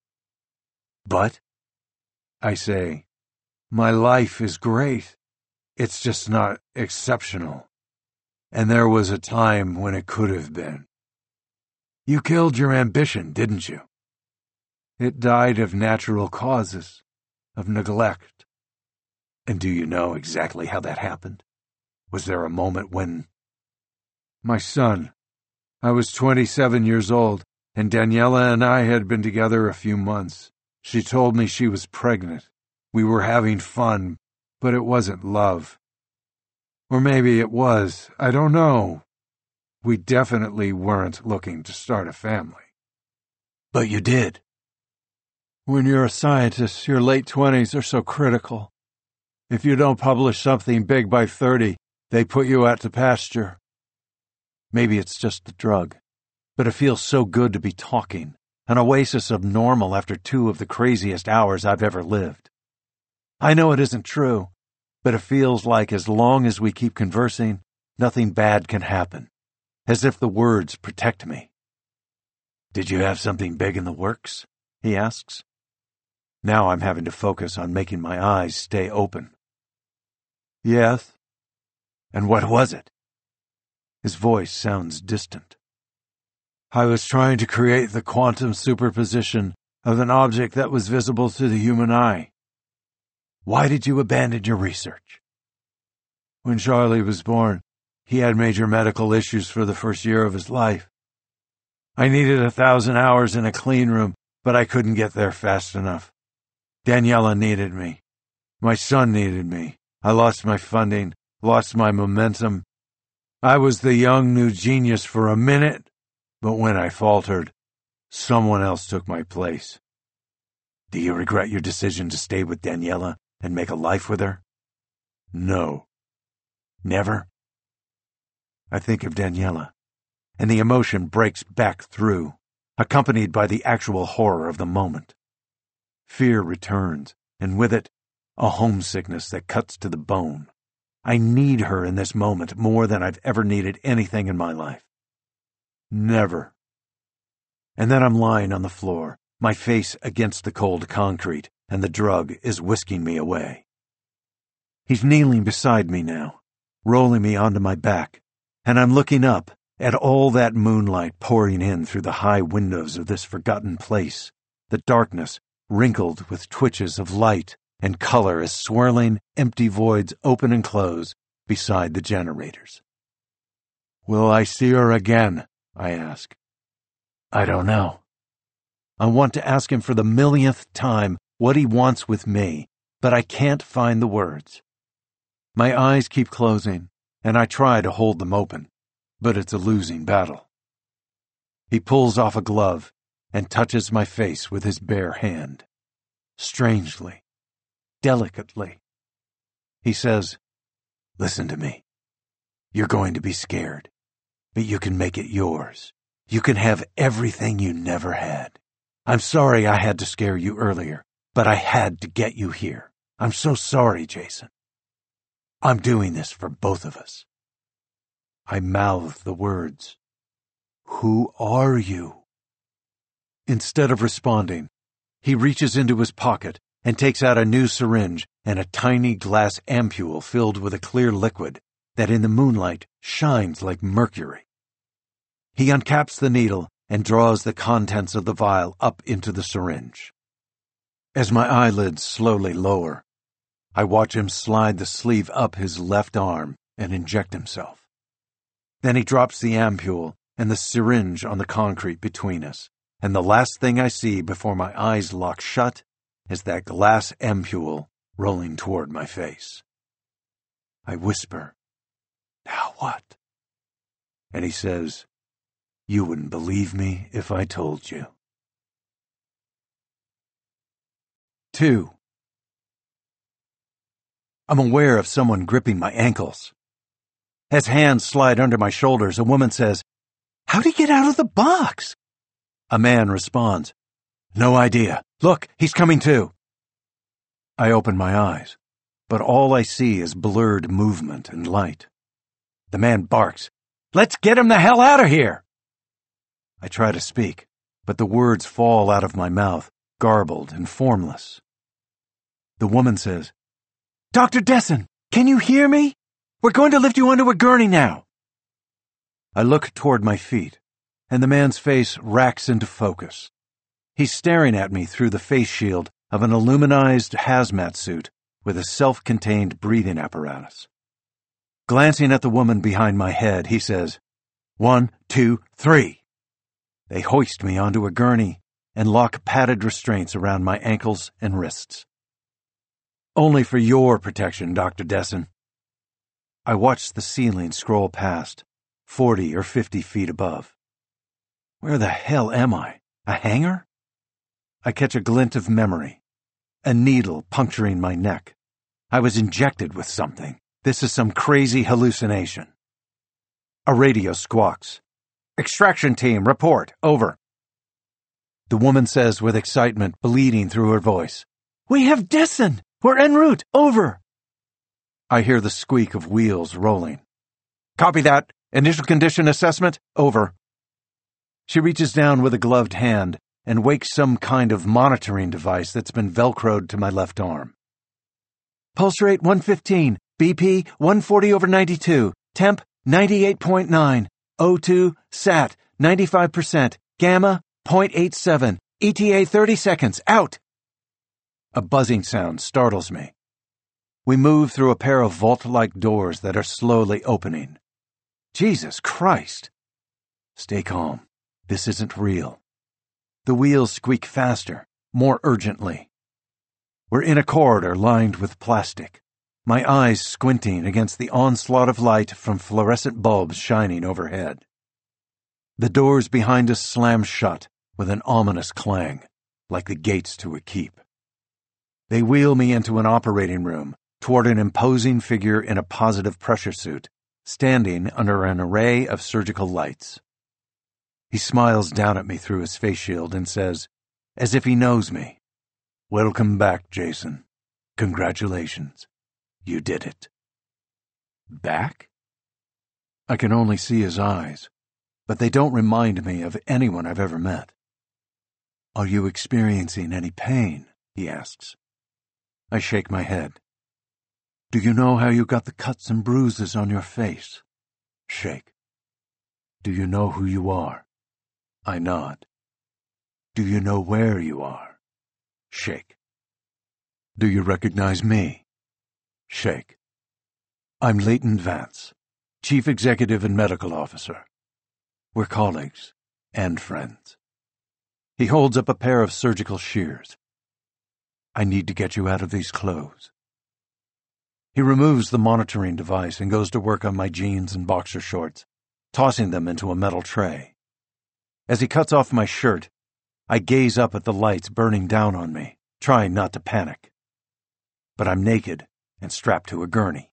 But, I say, my life is great. It's just not exceptional. And there was a time when it could have been. You killed your ambition, didn't you? It died of natural causes, of neglect. And do you know exactly how that happened? Was there a moment when... My son, I was 27 years old, and Daniela and I had been together a few months. She told me she was pregnant. We were having fun, but it wasn't love. Or maybe it was, I don't know. We definitely weren't looking to start a family. But you did. When you're a scientist, your late 20s are so critical. If you don't publish something big by 30, they put you out to pasture. Maybe it's just the drug, but it feels so good to be talking, an oasis of normal after 2 of the craziest hours I've ever lived. I know it isn't true, but it feels like as long as we keep conversing, nothing bad can happen, as if the words protect me. "Did you have something big in the works?" he asks. Now I'm having to focus on making my eyes stay open. "Yes." "And what was it?" His voice sounds distant. "I was trying to create the quantum superposition of an object that was visible to the human eye." "Why did you abandon your research?" "When Charlie was born, he had major medical issues for the first year of his life. I needed 1,000 hours in a clean room, but I couldn't get there fast enough. Daniela needed me. My son needed me. I lost my funding, lost my momentum. I was the young new genius for a minute, but when I faltered, someone else took my place." "Do you regret your decision to stay with Daniela and make a life with her?" "No." "Never?" I think of Daniela, and the emotion breaks back through, accompanied by the actual horror of the moment. Fear returns, and with it, a homesickness that cuts to the bone. I need her in this moment more than I've ever needed anything in my life. "Never." And then I'm lying on the floor, my face against the cold concrete, and the drug is whisking me away. He's kneeling beside me now, rolling me onto my back, and I'm looking up at all that moonlight pouring in through the high windows of this forgotten place, the darkness wrinkled with twitches of light and color as swirling, empty voids open and close beside the generators. "Will I see her again?" I ask. I don't know. I want to ask him for the millionth time what he wants with me, but I can't find the words. My eyes keep closing, and I try to hold them open, but it's a losing battle. He pulls off a glove and touches my face with his bare hand. Strangely, delicately. He says, "Listen to me. You're going to be scared, but you can make it yours. You can have everything you never had. I'm sorry I had to scare you earlier, but I had to get you here. I'm so sorry, Jason. I'm doing this for both of us." I mouth the words, "Who are you?" Instead of responding, he reaches into his pocket and takes out a new syringe and a tiny glass ampule filled with a clear liquid that in the moonlight shines like mercury. He uncaps the needle and draws the contents of the vial up into the syringe. As my eyelids slowly lower, I watch him slide the sleeve up his left arm and inject himself. Then he drops the ampule and the syringe on the concrete between us, and the last thing I see before my eyes lock shut is that glass ampule rolling toward my face. I whisper, "Now what?" And he says, "You wouldn't believe me if I told you." 2. I'm aware of someone gripping my ankles. As hands slide under my shoulders, a woman says, "How'd he get out of the box?" A man responds, "No idea. Look, he's coming too." I open my eyes, but all I see is blurred movement and light. The man barks, "Let's get him the hell out of here!" I try to speak, but the words fall out of my mouth, garbled and formless. The woman says, "Dr. Desson, can you hear me? We're going to lift you onto a gurney now." I look toward my feet, and the man's face racks into focus. He's staring at me through the face shield of an aluminized hazmat suit with a self-contained breathing apparatus. Glancing at the woman behind my head, he says, 1, 2, 3. They hoist me onto a gurney and lock padded restraints around my ankles and wrists. "Only for your protection, Dr. Desson." I watch the ceiling scroll past, 40 or 50 feet above. Where the hell am I? A hangar? I catch a glint of memory. A needle puncturing my neck. I was injected with something. This is some crazy hallucination. A radio squawks. "Extraction team, report, over." The woman says with excitement bleeding through her voice, "We have Desson! We're en route, over!" I hear the squeak of wheels rolling. Copy that. Initial condition assessment, over. She reaches down with a gloved hand and wakes some kind of monitoring device that's been velcroed to my left arm. Pulse rate 115, BP 140/92, temp 98.9, O2 SAT 95%, gamma 0.87, ETA 30 seconds, out! A buzzing sound startles me. We move through a pair of vault-like doors that are slowly opening. Jesus Christ! Stay calm. This isn't real. The wheels squeak faster, more urgently. We're in a corridor lined with plastic, my eyes squinting against the onslaught of light from fluorescent bulbs shining overhead. The doors behind us slam shut with an ominous clang, like the gates to a keep. They wheel me into an operating room toward an imposing figure in a positive pressure suit, standing under an array of surgical lights. He smiles down at me through his face shield and says, as if he knows me, "Welcome back, Jason. Congratulations. You did it." Back? I can only see his eyes, but they don't remind me of anyone I've ever met. "Are you experiencing any pain?" he asks. I shake my head. "Do you know how you got the cuts and bruises on your face?" Shake. "Do you know who you are?" I nod. "Do you know where you are?" Shake. "Do you recognize me?" Shake. "I'm Leighton Vance, Chief Executive and Medical Officer. We're colleagues and friends." He holds up a pair of surgical shears. "I need to get you out of these clothes." He removes the monitoring device and goes to work on my jeans and boxer shorts, tossing them into a metal tray. As he cuts off my shirt, I gaze up at the lights burning down on me, trying not to panic. But I'm naked and strapped to a gurney.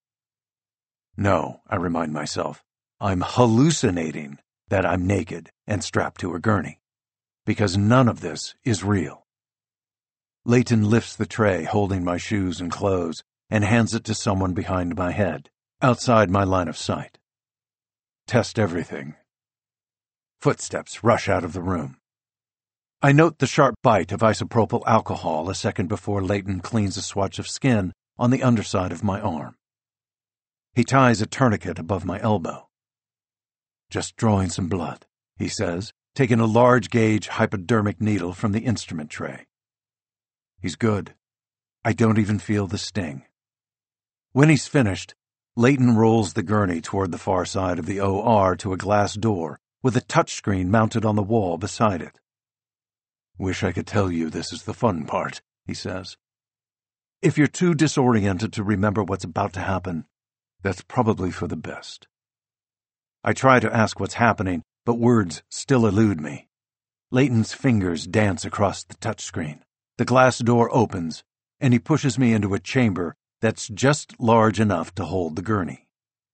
No, I remind myself, I'm hallucinating that I'm naked and strapped to a gurney, because none of this is real. Leighton lifts the tray holding my shoes and clothes and hands it to someone behind my head, outside my line of sight. "Test everything." Footsteps rush out of the room. I note the sharp bite of isopropyl alcohol a second before Leighton cleans a swatch of skin on the underside of my arm. He ties a tourniquet above my elbow. "Just drawing some blood," he says, taking a large-gauge hypodermic needle from the instrument tray. He's good. I don't even feel the sting. When he's finished, Leighton rolls the gurney toward the far side of the OR to a glass door with a touchscreen mounted on the wall beside it. "Wish I could tell you this is the fun part," he says. "If you're too disoriented to remember what's about to happen, that's probably for the best." I try to ask what's happening, but words still elude me. Leighton's fingers dance across the touchscreen. The glass door opens, and he pushes me into a chamber that's just large enough to hold the gurney.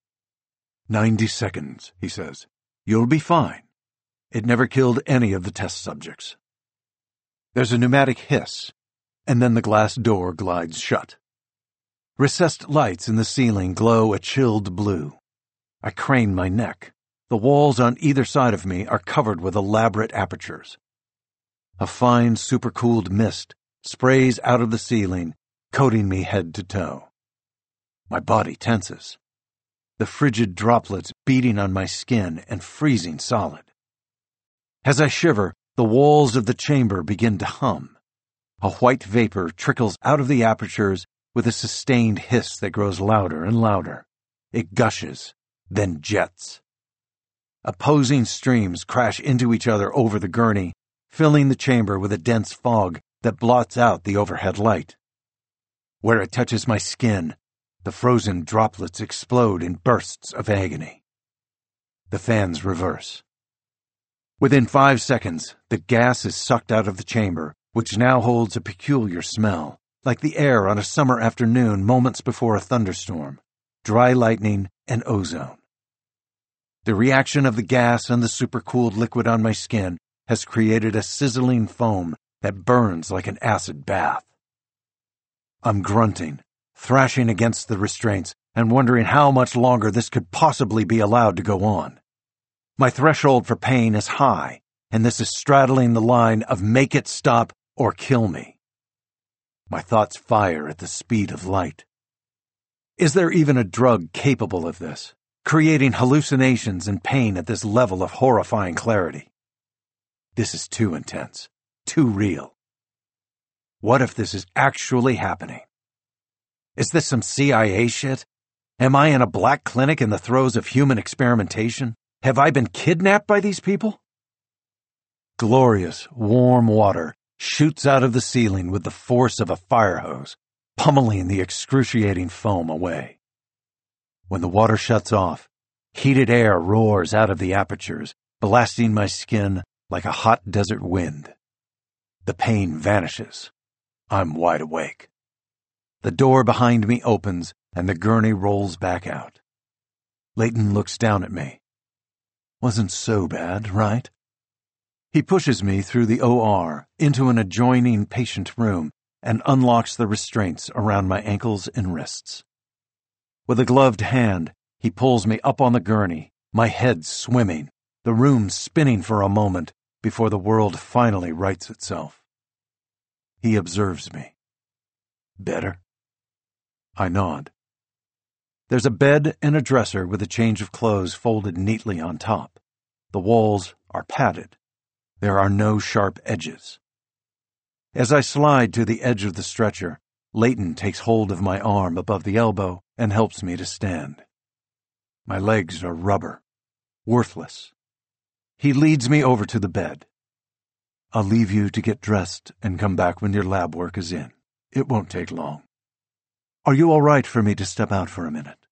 90 seconds, he says. "You'll be fine." It never killed any of the test subjects. There's a pneumatic hiss, and then the glass door glides shut. Recessed lights in the ceiling glow a chilled blue. I crane my neck. The walls on either side of me are covered with elaborate apertures. A fine, supercooled mist sprays out of the ceiling, coating me head to toe. My body tenses. The frigid droplets beating on my skin and freezing solid. As I shiver, the walls of the chamber begin to hum. A white vapor trickles out of the apertures with a sustained hiss that grows louder and louder. It gushes, then jets. Opposing streams crash into each other over the gurney, filling the chamber with a dense fog that blots out the overhead light. Where it touches my skin, the frozen droplets explode in bursts of agony. The fans reverse. Within 5 seconds, the gas is sucked out of the chamber, which now holds a peculiar smell, like the air on a summer afternoon moments before a thunderstorm, dry lightning and ozone. The reaction of the gas and the supercooled liquid on my skin has created a sizzling foam that burns like an acid bath. I'm grunting, thrashing against the restraints and wondering how much longer this could possibly be allowed to go on. My threshold for pain is high, and this is straddling the line of make it stop or kill me. My thoughts fire at the speed of light. Is there even a drug capable of this, creating hallucinations and pain at this level of horrifying clarity? This is too intense, too real. What if this is actually happening? Is this some CIA shit? Am I in a black clinic in the throes of human experimentation? Have I been kidnapped by these people? Glorious, warm water shoots out of the ceiling with the force of a fire hose, pummeling the excruciating foam away. When the water shuts off, heated air roars out of the apertures, blasting my skin like a hot desert wind. The pain vanishes. I'm wide awake. The door behind me opens and the gurney rolls back out. Leighton looks down at me. Wasn't so bad, right? He pushes me through the OR into an adjoining patient room and unlocks the restraints around my ankles and wrists. With a gloved hand, he pulls me up on the gurney, my head swimming, the room spinning for a moment before the world finally rights itself. He observes me. Better? I nod. There's a bed and a dresser with a change of clothes folded neatly on top. The walls are padded. There are no sharp edges. As I slide to the edge of the stretcher, Leighton takes hold of my arm above the elbow and helps me to stand. My legs are rubber, worthless. He leads me over to the bed. I'll leave you to get dressed and come back when your lab work is in. It won't take long. Are you all right for me to step out for a minute?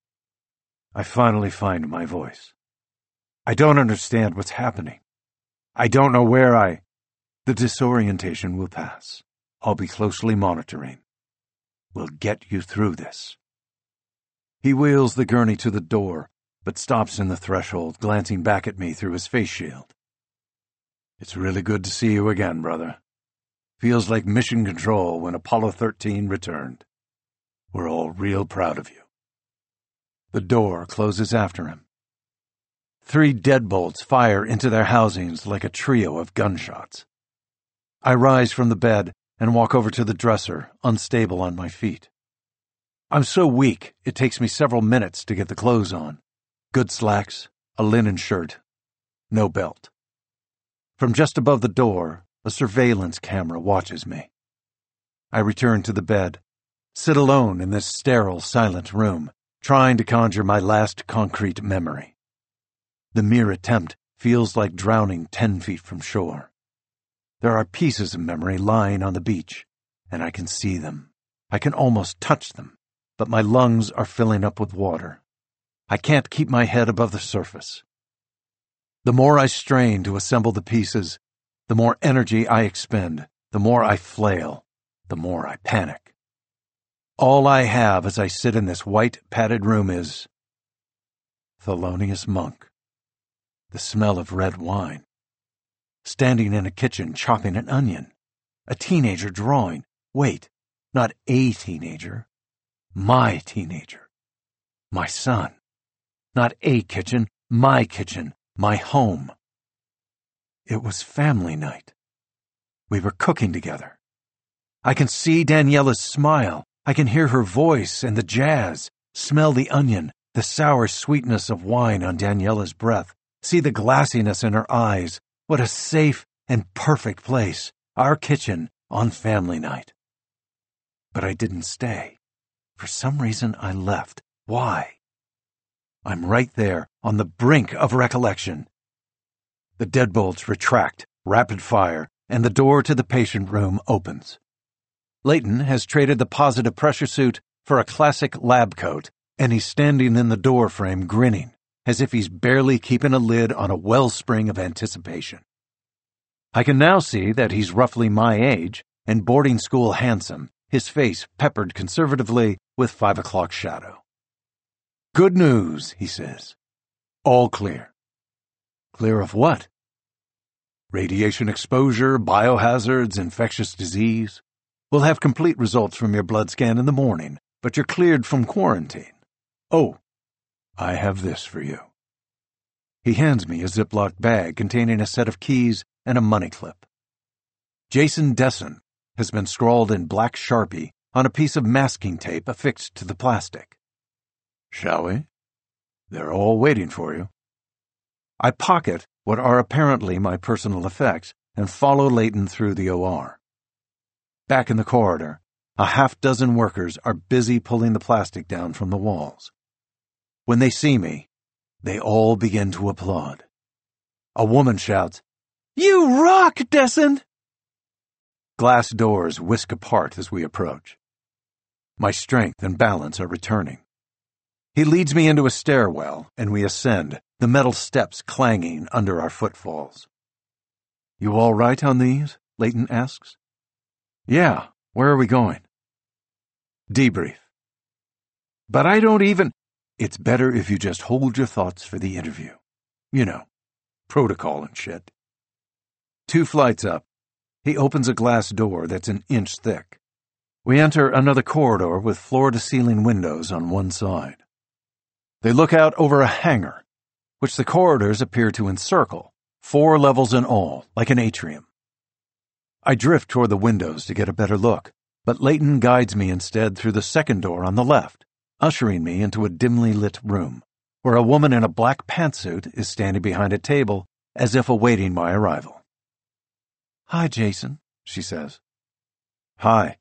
I finally find my voice. I don't understand what's happening. I don't know where The disorientation will pass. I'll be closely monitoring. We'll get you through this. He wheels the gurney to the door, but stops in the threshold, glancing back at me through his face shield. It's really good to see you again, brother. Feels like mission control when Apollo 13 returned. We're all real proud of you. The door closes after him. 3 deadbolts fire into their housings like a trio of gunshots. I rise from the bed and walk over to the dresser, unstable on my feet. I'm so weak, it takes me several minutes to get the clothes on. Good slacks, a linen shirt, no belt. From just above the door, a surveillance camera watches me. I return to the bed, sit alone in this sterile, silent room, trying to conjure my last concrete memory. The mere attempt feels like drowning 10 feet from shore. There are pieces of memory lying on the beach, and I can see them. I can almost touch them, but my lungs are filling up with water. I can't keep my head above the surface. The more I strain to assemble the pieces, the more energy I expend, the more I flail, the more I panic. All I have as I sit in this white, padded room is Thelonious Monk. The smell of red wine. Standing in a kitchen chopping an onion. A teenager drawing. Wait, not a teenager. My teenager. My son. Not a kitchen, my kitchen, my home. It was family night. We were cooking together. I can see Daniela's smile. I can hear her voice and the jazz, smell the onion, the sour sweetness of wine on Daniela's breath, see the glassiness in her eyes. What a safe and perfect place, our kitchen on family night. But I didn't stay. For some reason I left. Why? I'm right there on the brink of recollection. The deadbolts retract, rapid fire, and the door to the patient room opens. Leighton has traded the positive pressure suit for a classic lab coat, and he's standing in the door frame grinning, as if he's barely keeping a lid on a wellspring of anticipation. I can now see that he's roughly my age and boarding school handsome, his face peppered conservatively with 5 o'clock shadow. Good news, he says. All clear. Clear of what? Radiation exposure, biohazards, infectious disease. We'll have complete results from your blood scan in the morning, but you're cleared from quarantine. Oh, I have this for you. He hands me a Ziploc bag containing a set of keys and a money clip. Jason Desson has been scrawled in black Sharpie on a piece of masking tape affixed to the plastic. Shall we? They're all waiting for you. I pocket what are apparently my personal effects and follow Leighton through the OR. Back in the corridor, a half-dozen workers are busy pulling the plastic down from the walls. When they see me, they all begin to applaud. A woman shouts, "You rock, Desson!" Glass doors whisk apart as we approach. My strength and balance are returning. He leads me into a stairwell, and we ascend, the metal steps clanging under our footfalls. You all right on these? Leighton asks. Yeah, where are we going? Debrief. But I don't even... It's better if you just hold your thoughts for the interview. You know, protocol and shit. 2 flights up. He opens a glass door that's an inch thick. We enter another corridor with floor-to-ceiling windows on one side. They look out over a hangar, which the corridors appear to encircle, 4 levels in all, like an atrium. I drift toward the windows to get a better look, but Leighton guides me instead through the second door on the left, ushering me into a dimly lit room, where a woman in a black pantsuit is standing behind a table as if awaiting my arrival. Hi, Jason, she says. Hi.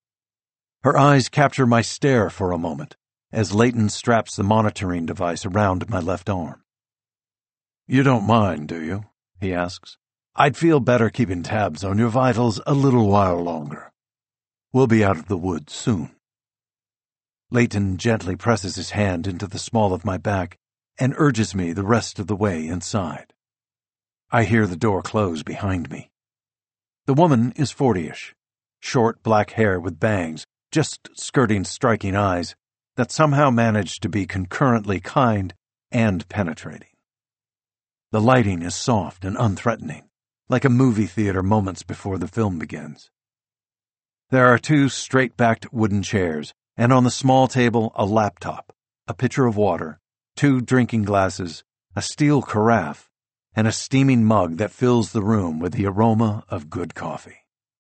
Her eyes capture my stare for a moment, as Leighton straps the monitoring device around my left arm. You don't mind, do you? He asks. I'd feel better keeping tabs on your vitals a little while longer. We'll be out of the woods soon. Leighton gently presses his hand into the small of my back and urges me the rest of the way inside. I hear the door close behind me. The woman is 40-ish, short black hair with bangs, just skirting striking eyes that somehow manage to be concurrently kind and penetrating. The lighting is soft and unthreatening, like a movie theater moments before the film begins. There are 2 straight-backed wooden chairs, and on the small table a laptop, a pitcher of water, 2 drinking glasses, a steel carafe, and a steaming mug that fills the room with the aroma of good coffee.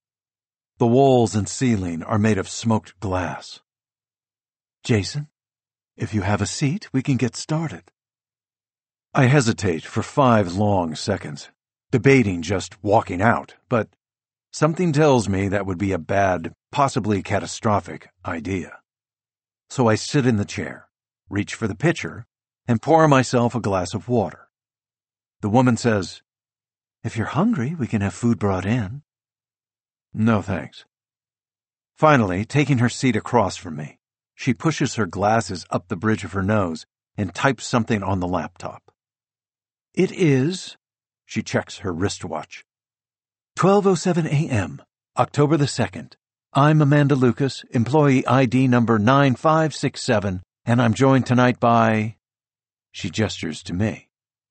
The walls and ceiling are made of smoked glass. Jason, if you have a seat, we can get started. I hesitate for 5 long seconds, debating just walking out, but something tells me that would be a bad, possibly catastrophic, idea. So I sit in the chair, reach for the pitcher, and pour myself a glass of water. The woman says, If you're hungry, we can have food brought in. No, thanks. Finally, taking her seat across from me, she pushes her glasses up the bridge of her nose and types something on the laptop. It is, she checks her wristwatch, 12:07 a.m., October the 2nd. I'm Amanda Lucas, employee ID number 9567, and I'm joined tonight by... She gestures to me.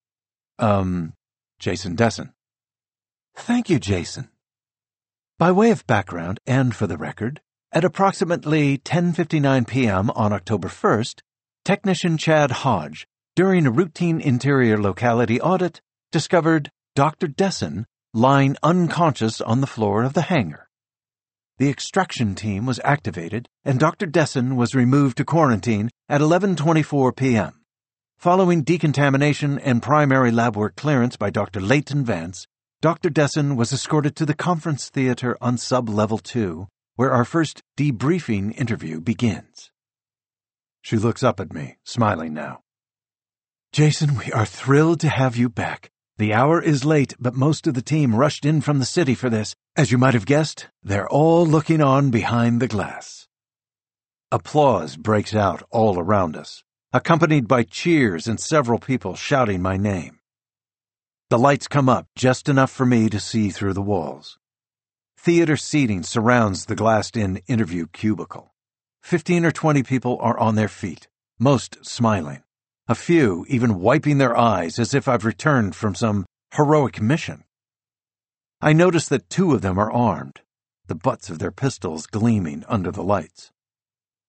Jason Desson. Thank you, Jason. By way of background, and for the record, at approximately 10:59 p.m. on October 1st, technician Chad Hodge, during a routine interior locality audit, discovered Dr. Desson lying unconscious on the floor of the hangar. The extraction team was activated, and Dr. Desson was removed to quarantine at 11:24 p.m. Following decontamination and primary lab work clearance by Dr. Leighton Vance, Dr. Desson was escorted to the conference theater on sub-level 2, where our first debriefing interview begins. She looks up at me, smiling now. Jason, we are thrilled to have you back. The hour is late, but most of the team rushed in from the city for this. As you might have guessed, they're all looking on behind the glass. Applause breaks out all around us, accompanied by cheers and several people shouting my name. The lights come up just enough for me to see through the walls. Theater seating surrounds the glassed-in interview cubicle. 15 or 20 people are on their feet, most smiling. A few even wiping their eyes as if I've returned from some heroic mission. I notice that 2 of them are armed, the butts of their pistols gleaming under the lights.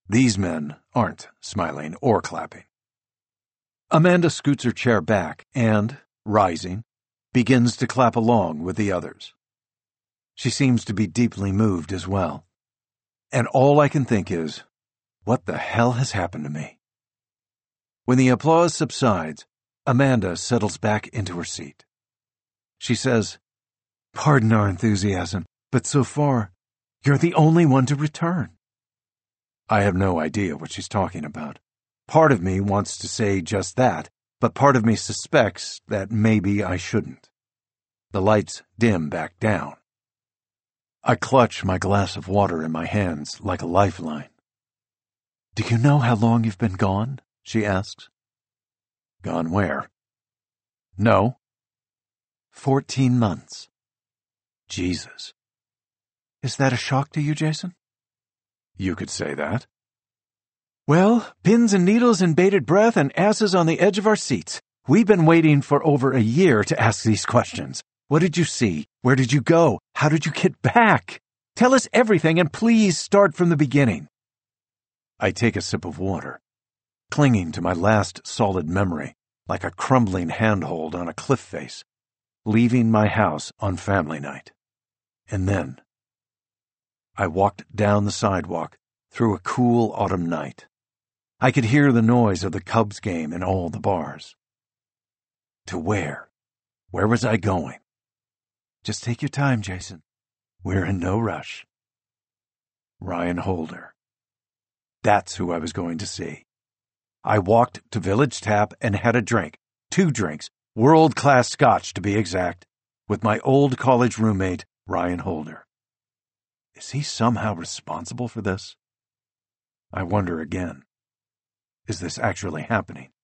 These men aren't smiling or clapping. Amanda scoots her chair back and, rising, begins to clap along with the others. She seems to be deeply moved as well. And all I can think is, what the hell has happened to me? When the applause subsides, Amanda settles back into her seat. She says, "Pardon our enthusiasm, but so far, you're the only one to return." I have no idea what she's talking about. Part of me wants to say just that, but part of me suspects that maybe I shouldn't. The lights dim back down. I clutch my glass of water in my hands like a lifeline. "Do you know how long you've been gone?" she asks. "Gone where?" "No." 14 months. Jesus. Is that a shock to you, Jason? You could say that. Well, pins and needles and bated breath and asses on the edge of our seats. We've been waiting for over a year to ask these questions. What did you see? Where did you go? How did you get back? Tell us everything and please start from the beginning. I take a sip of water, clinging to my last solid memory like a crumbling handhold on a cliff face, leaving my house on family night. And then I walked down the sidewalk through a cool autumn night. I could hear the noise of the Cubs game in all the bars. To where? Where was I going? Just take your time, Jason. We're in no rush. Ryan Holder. That's who I was going to see. I walked to Village Tap and had a drink, 2 drinks, world-class scotch to be exact, with my old college roommate, Ryan Holder. Is he somehow responsible for this? I wonder again. Is this actually happening?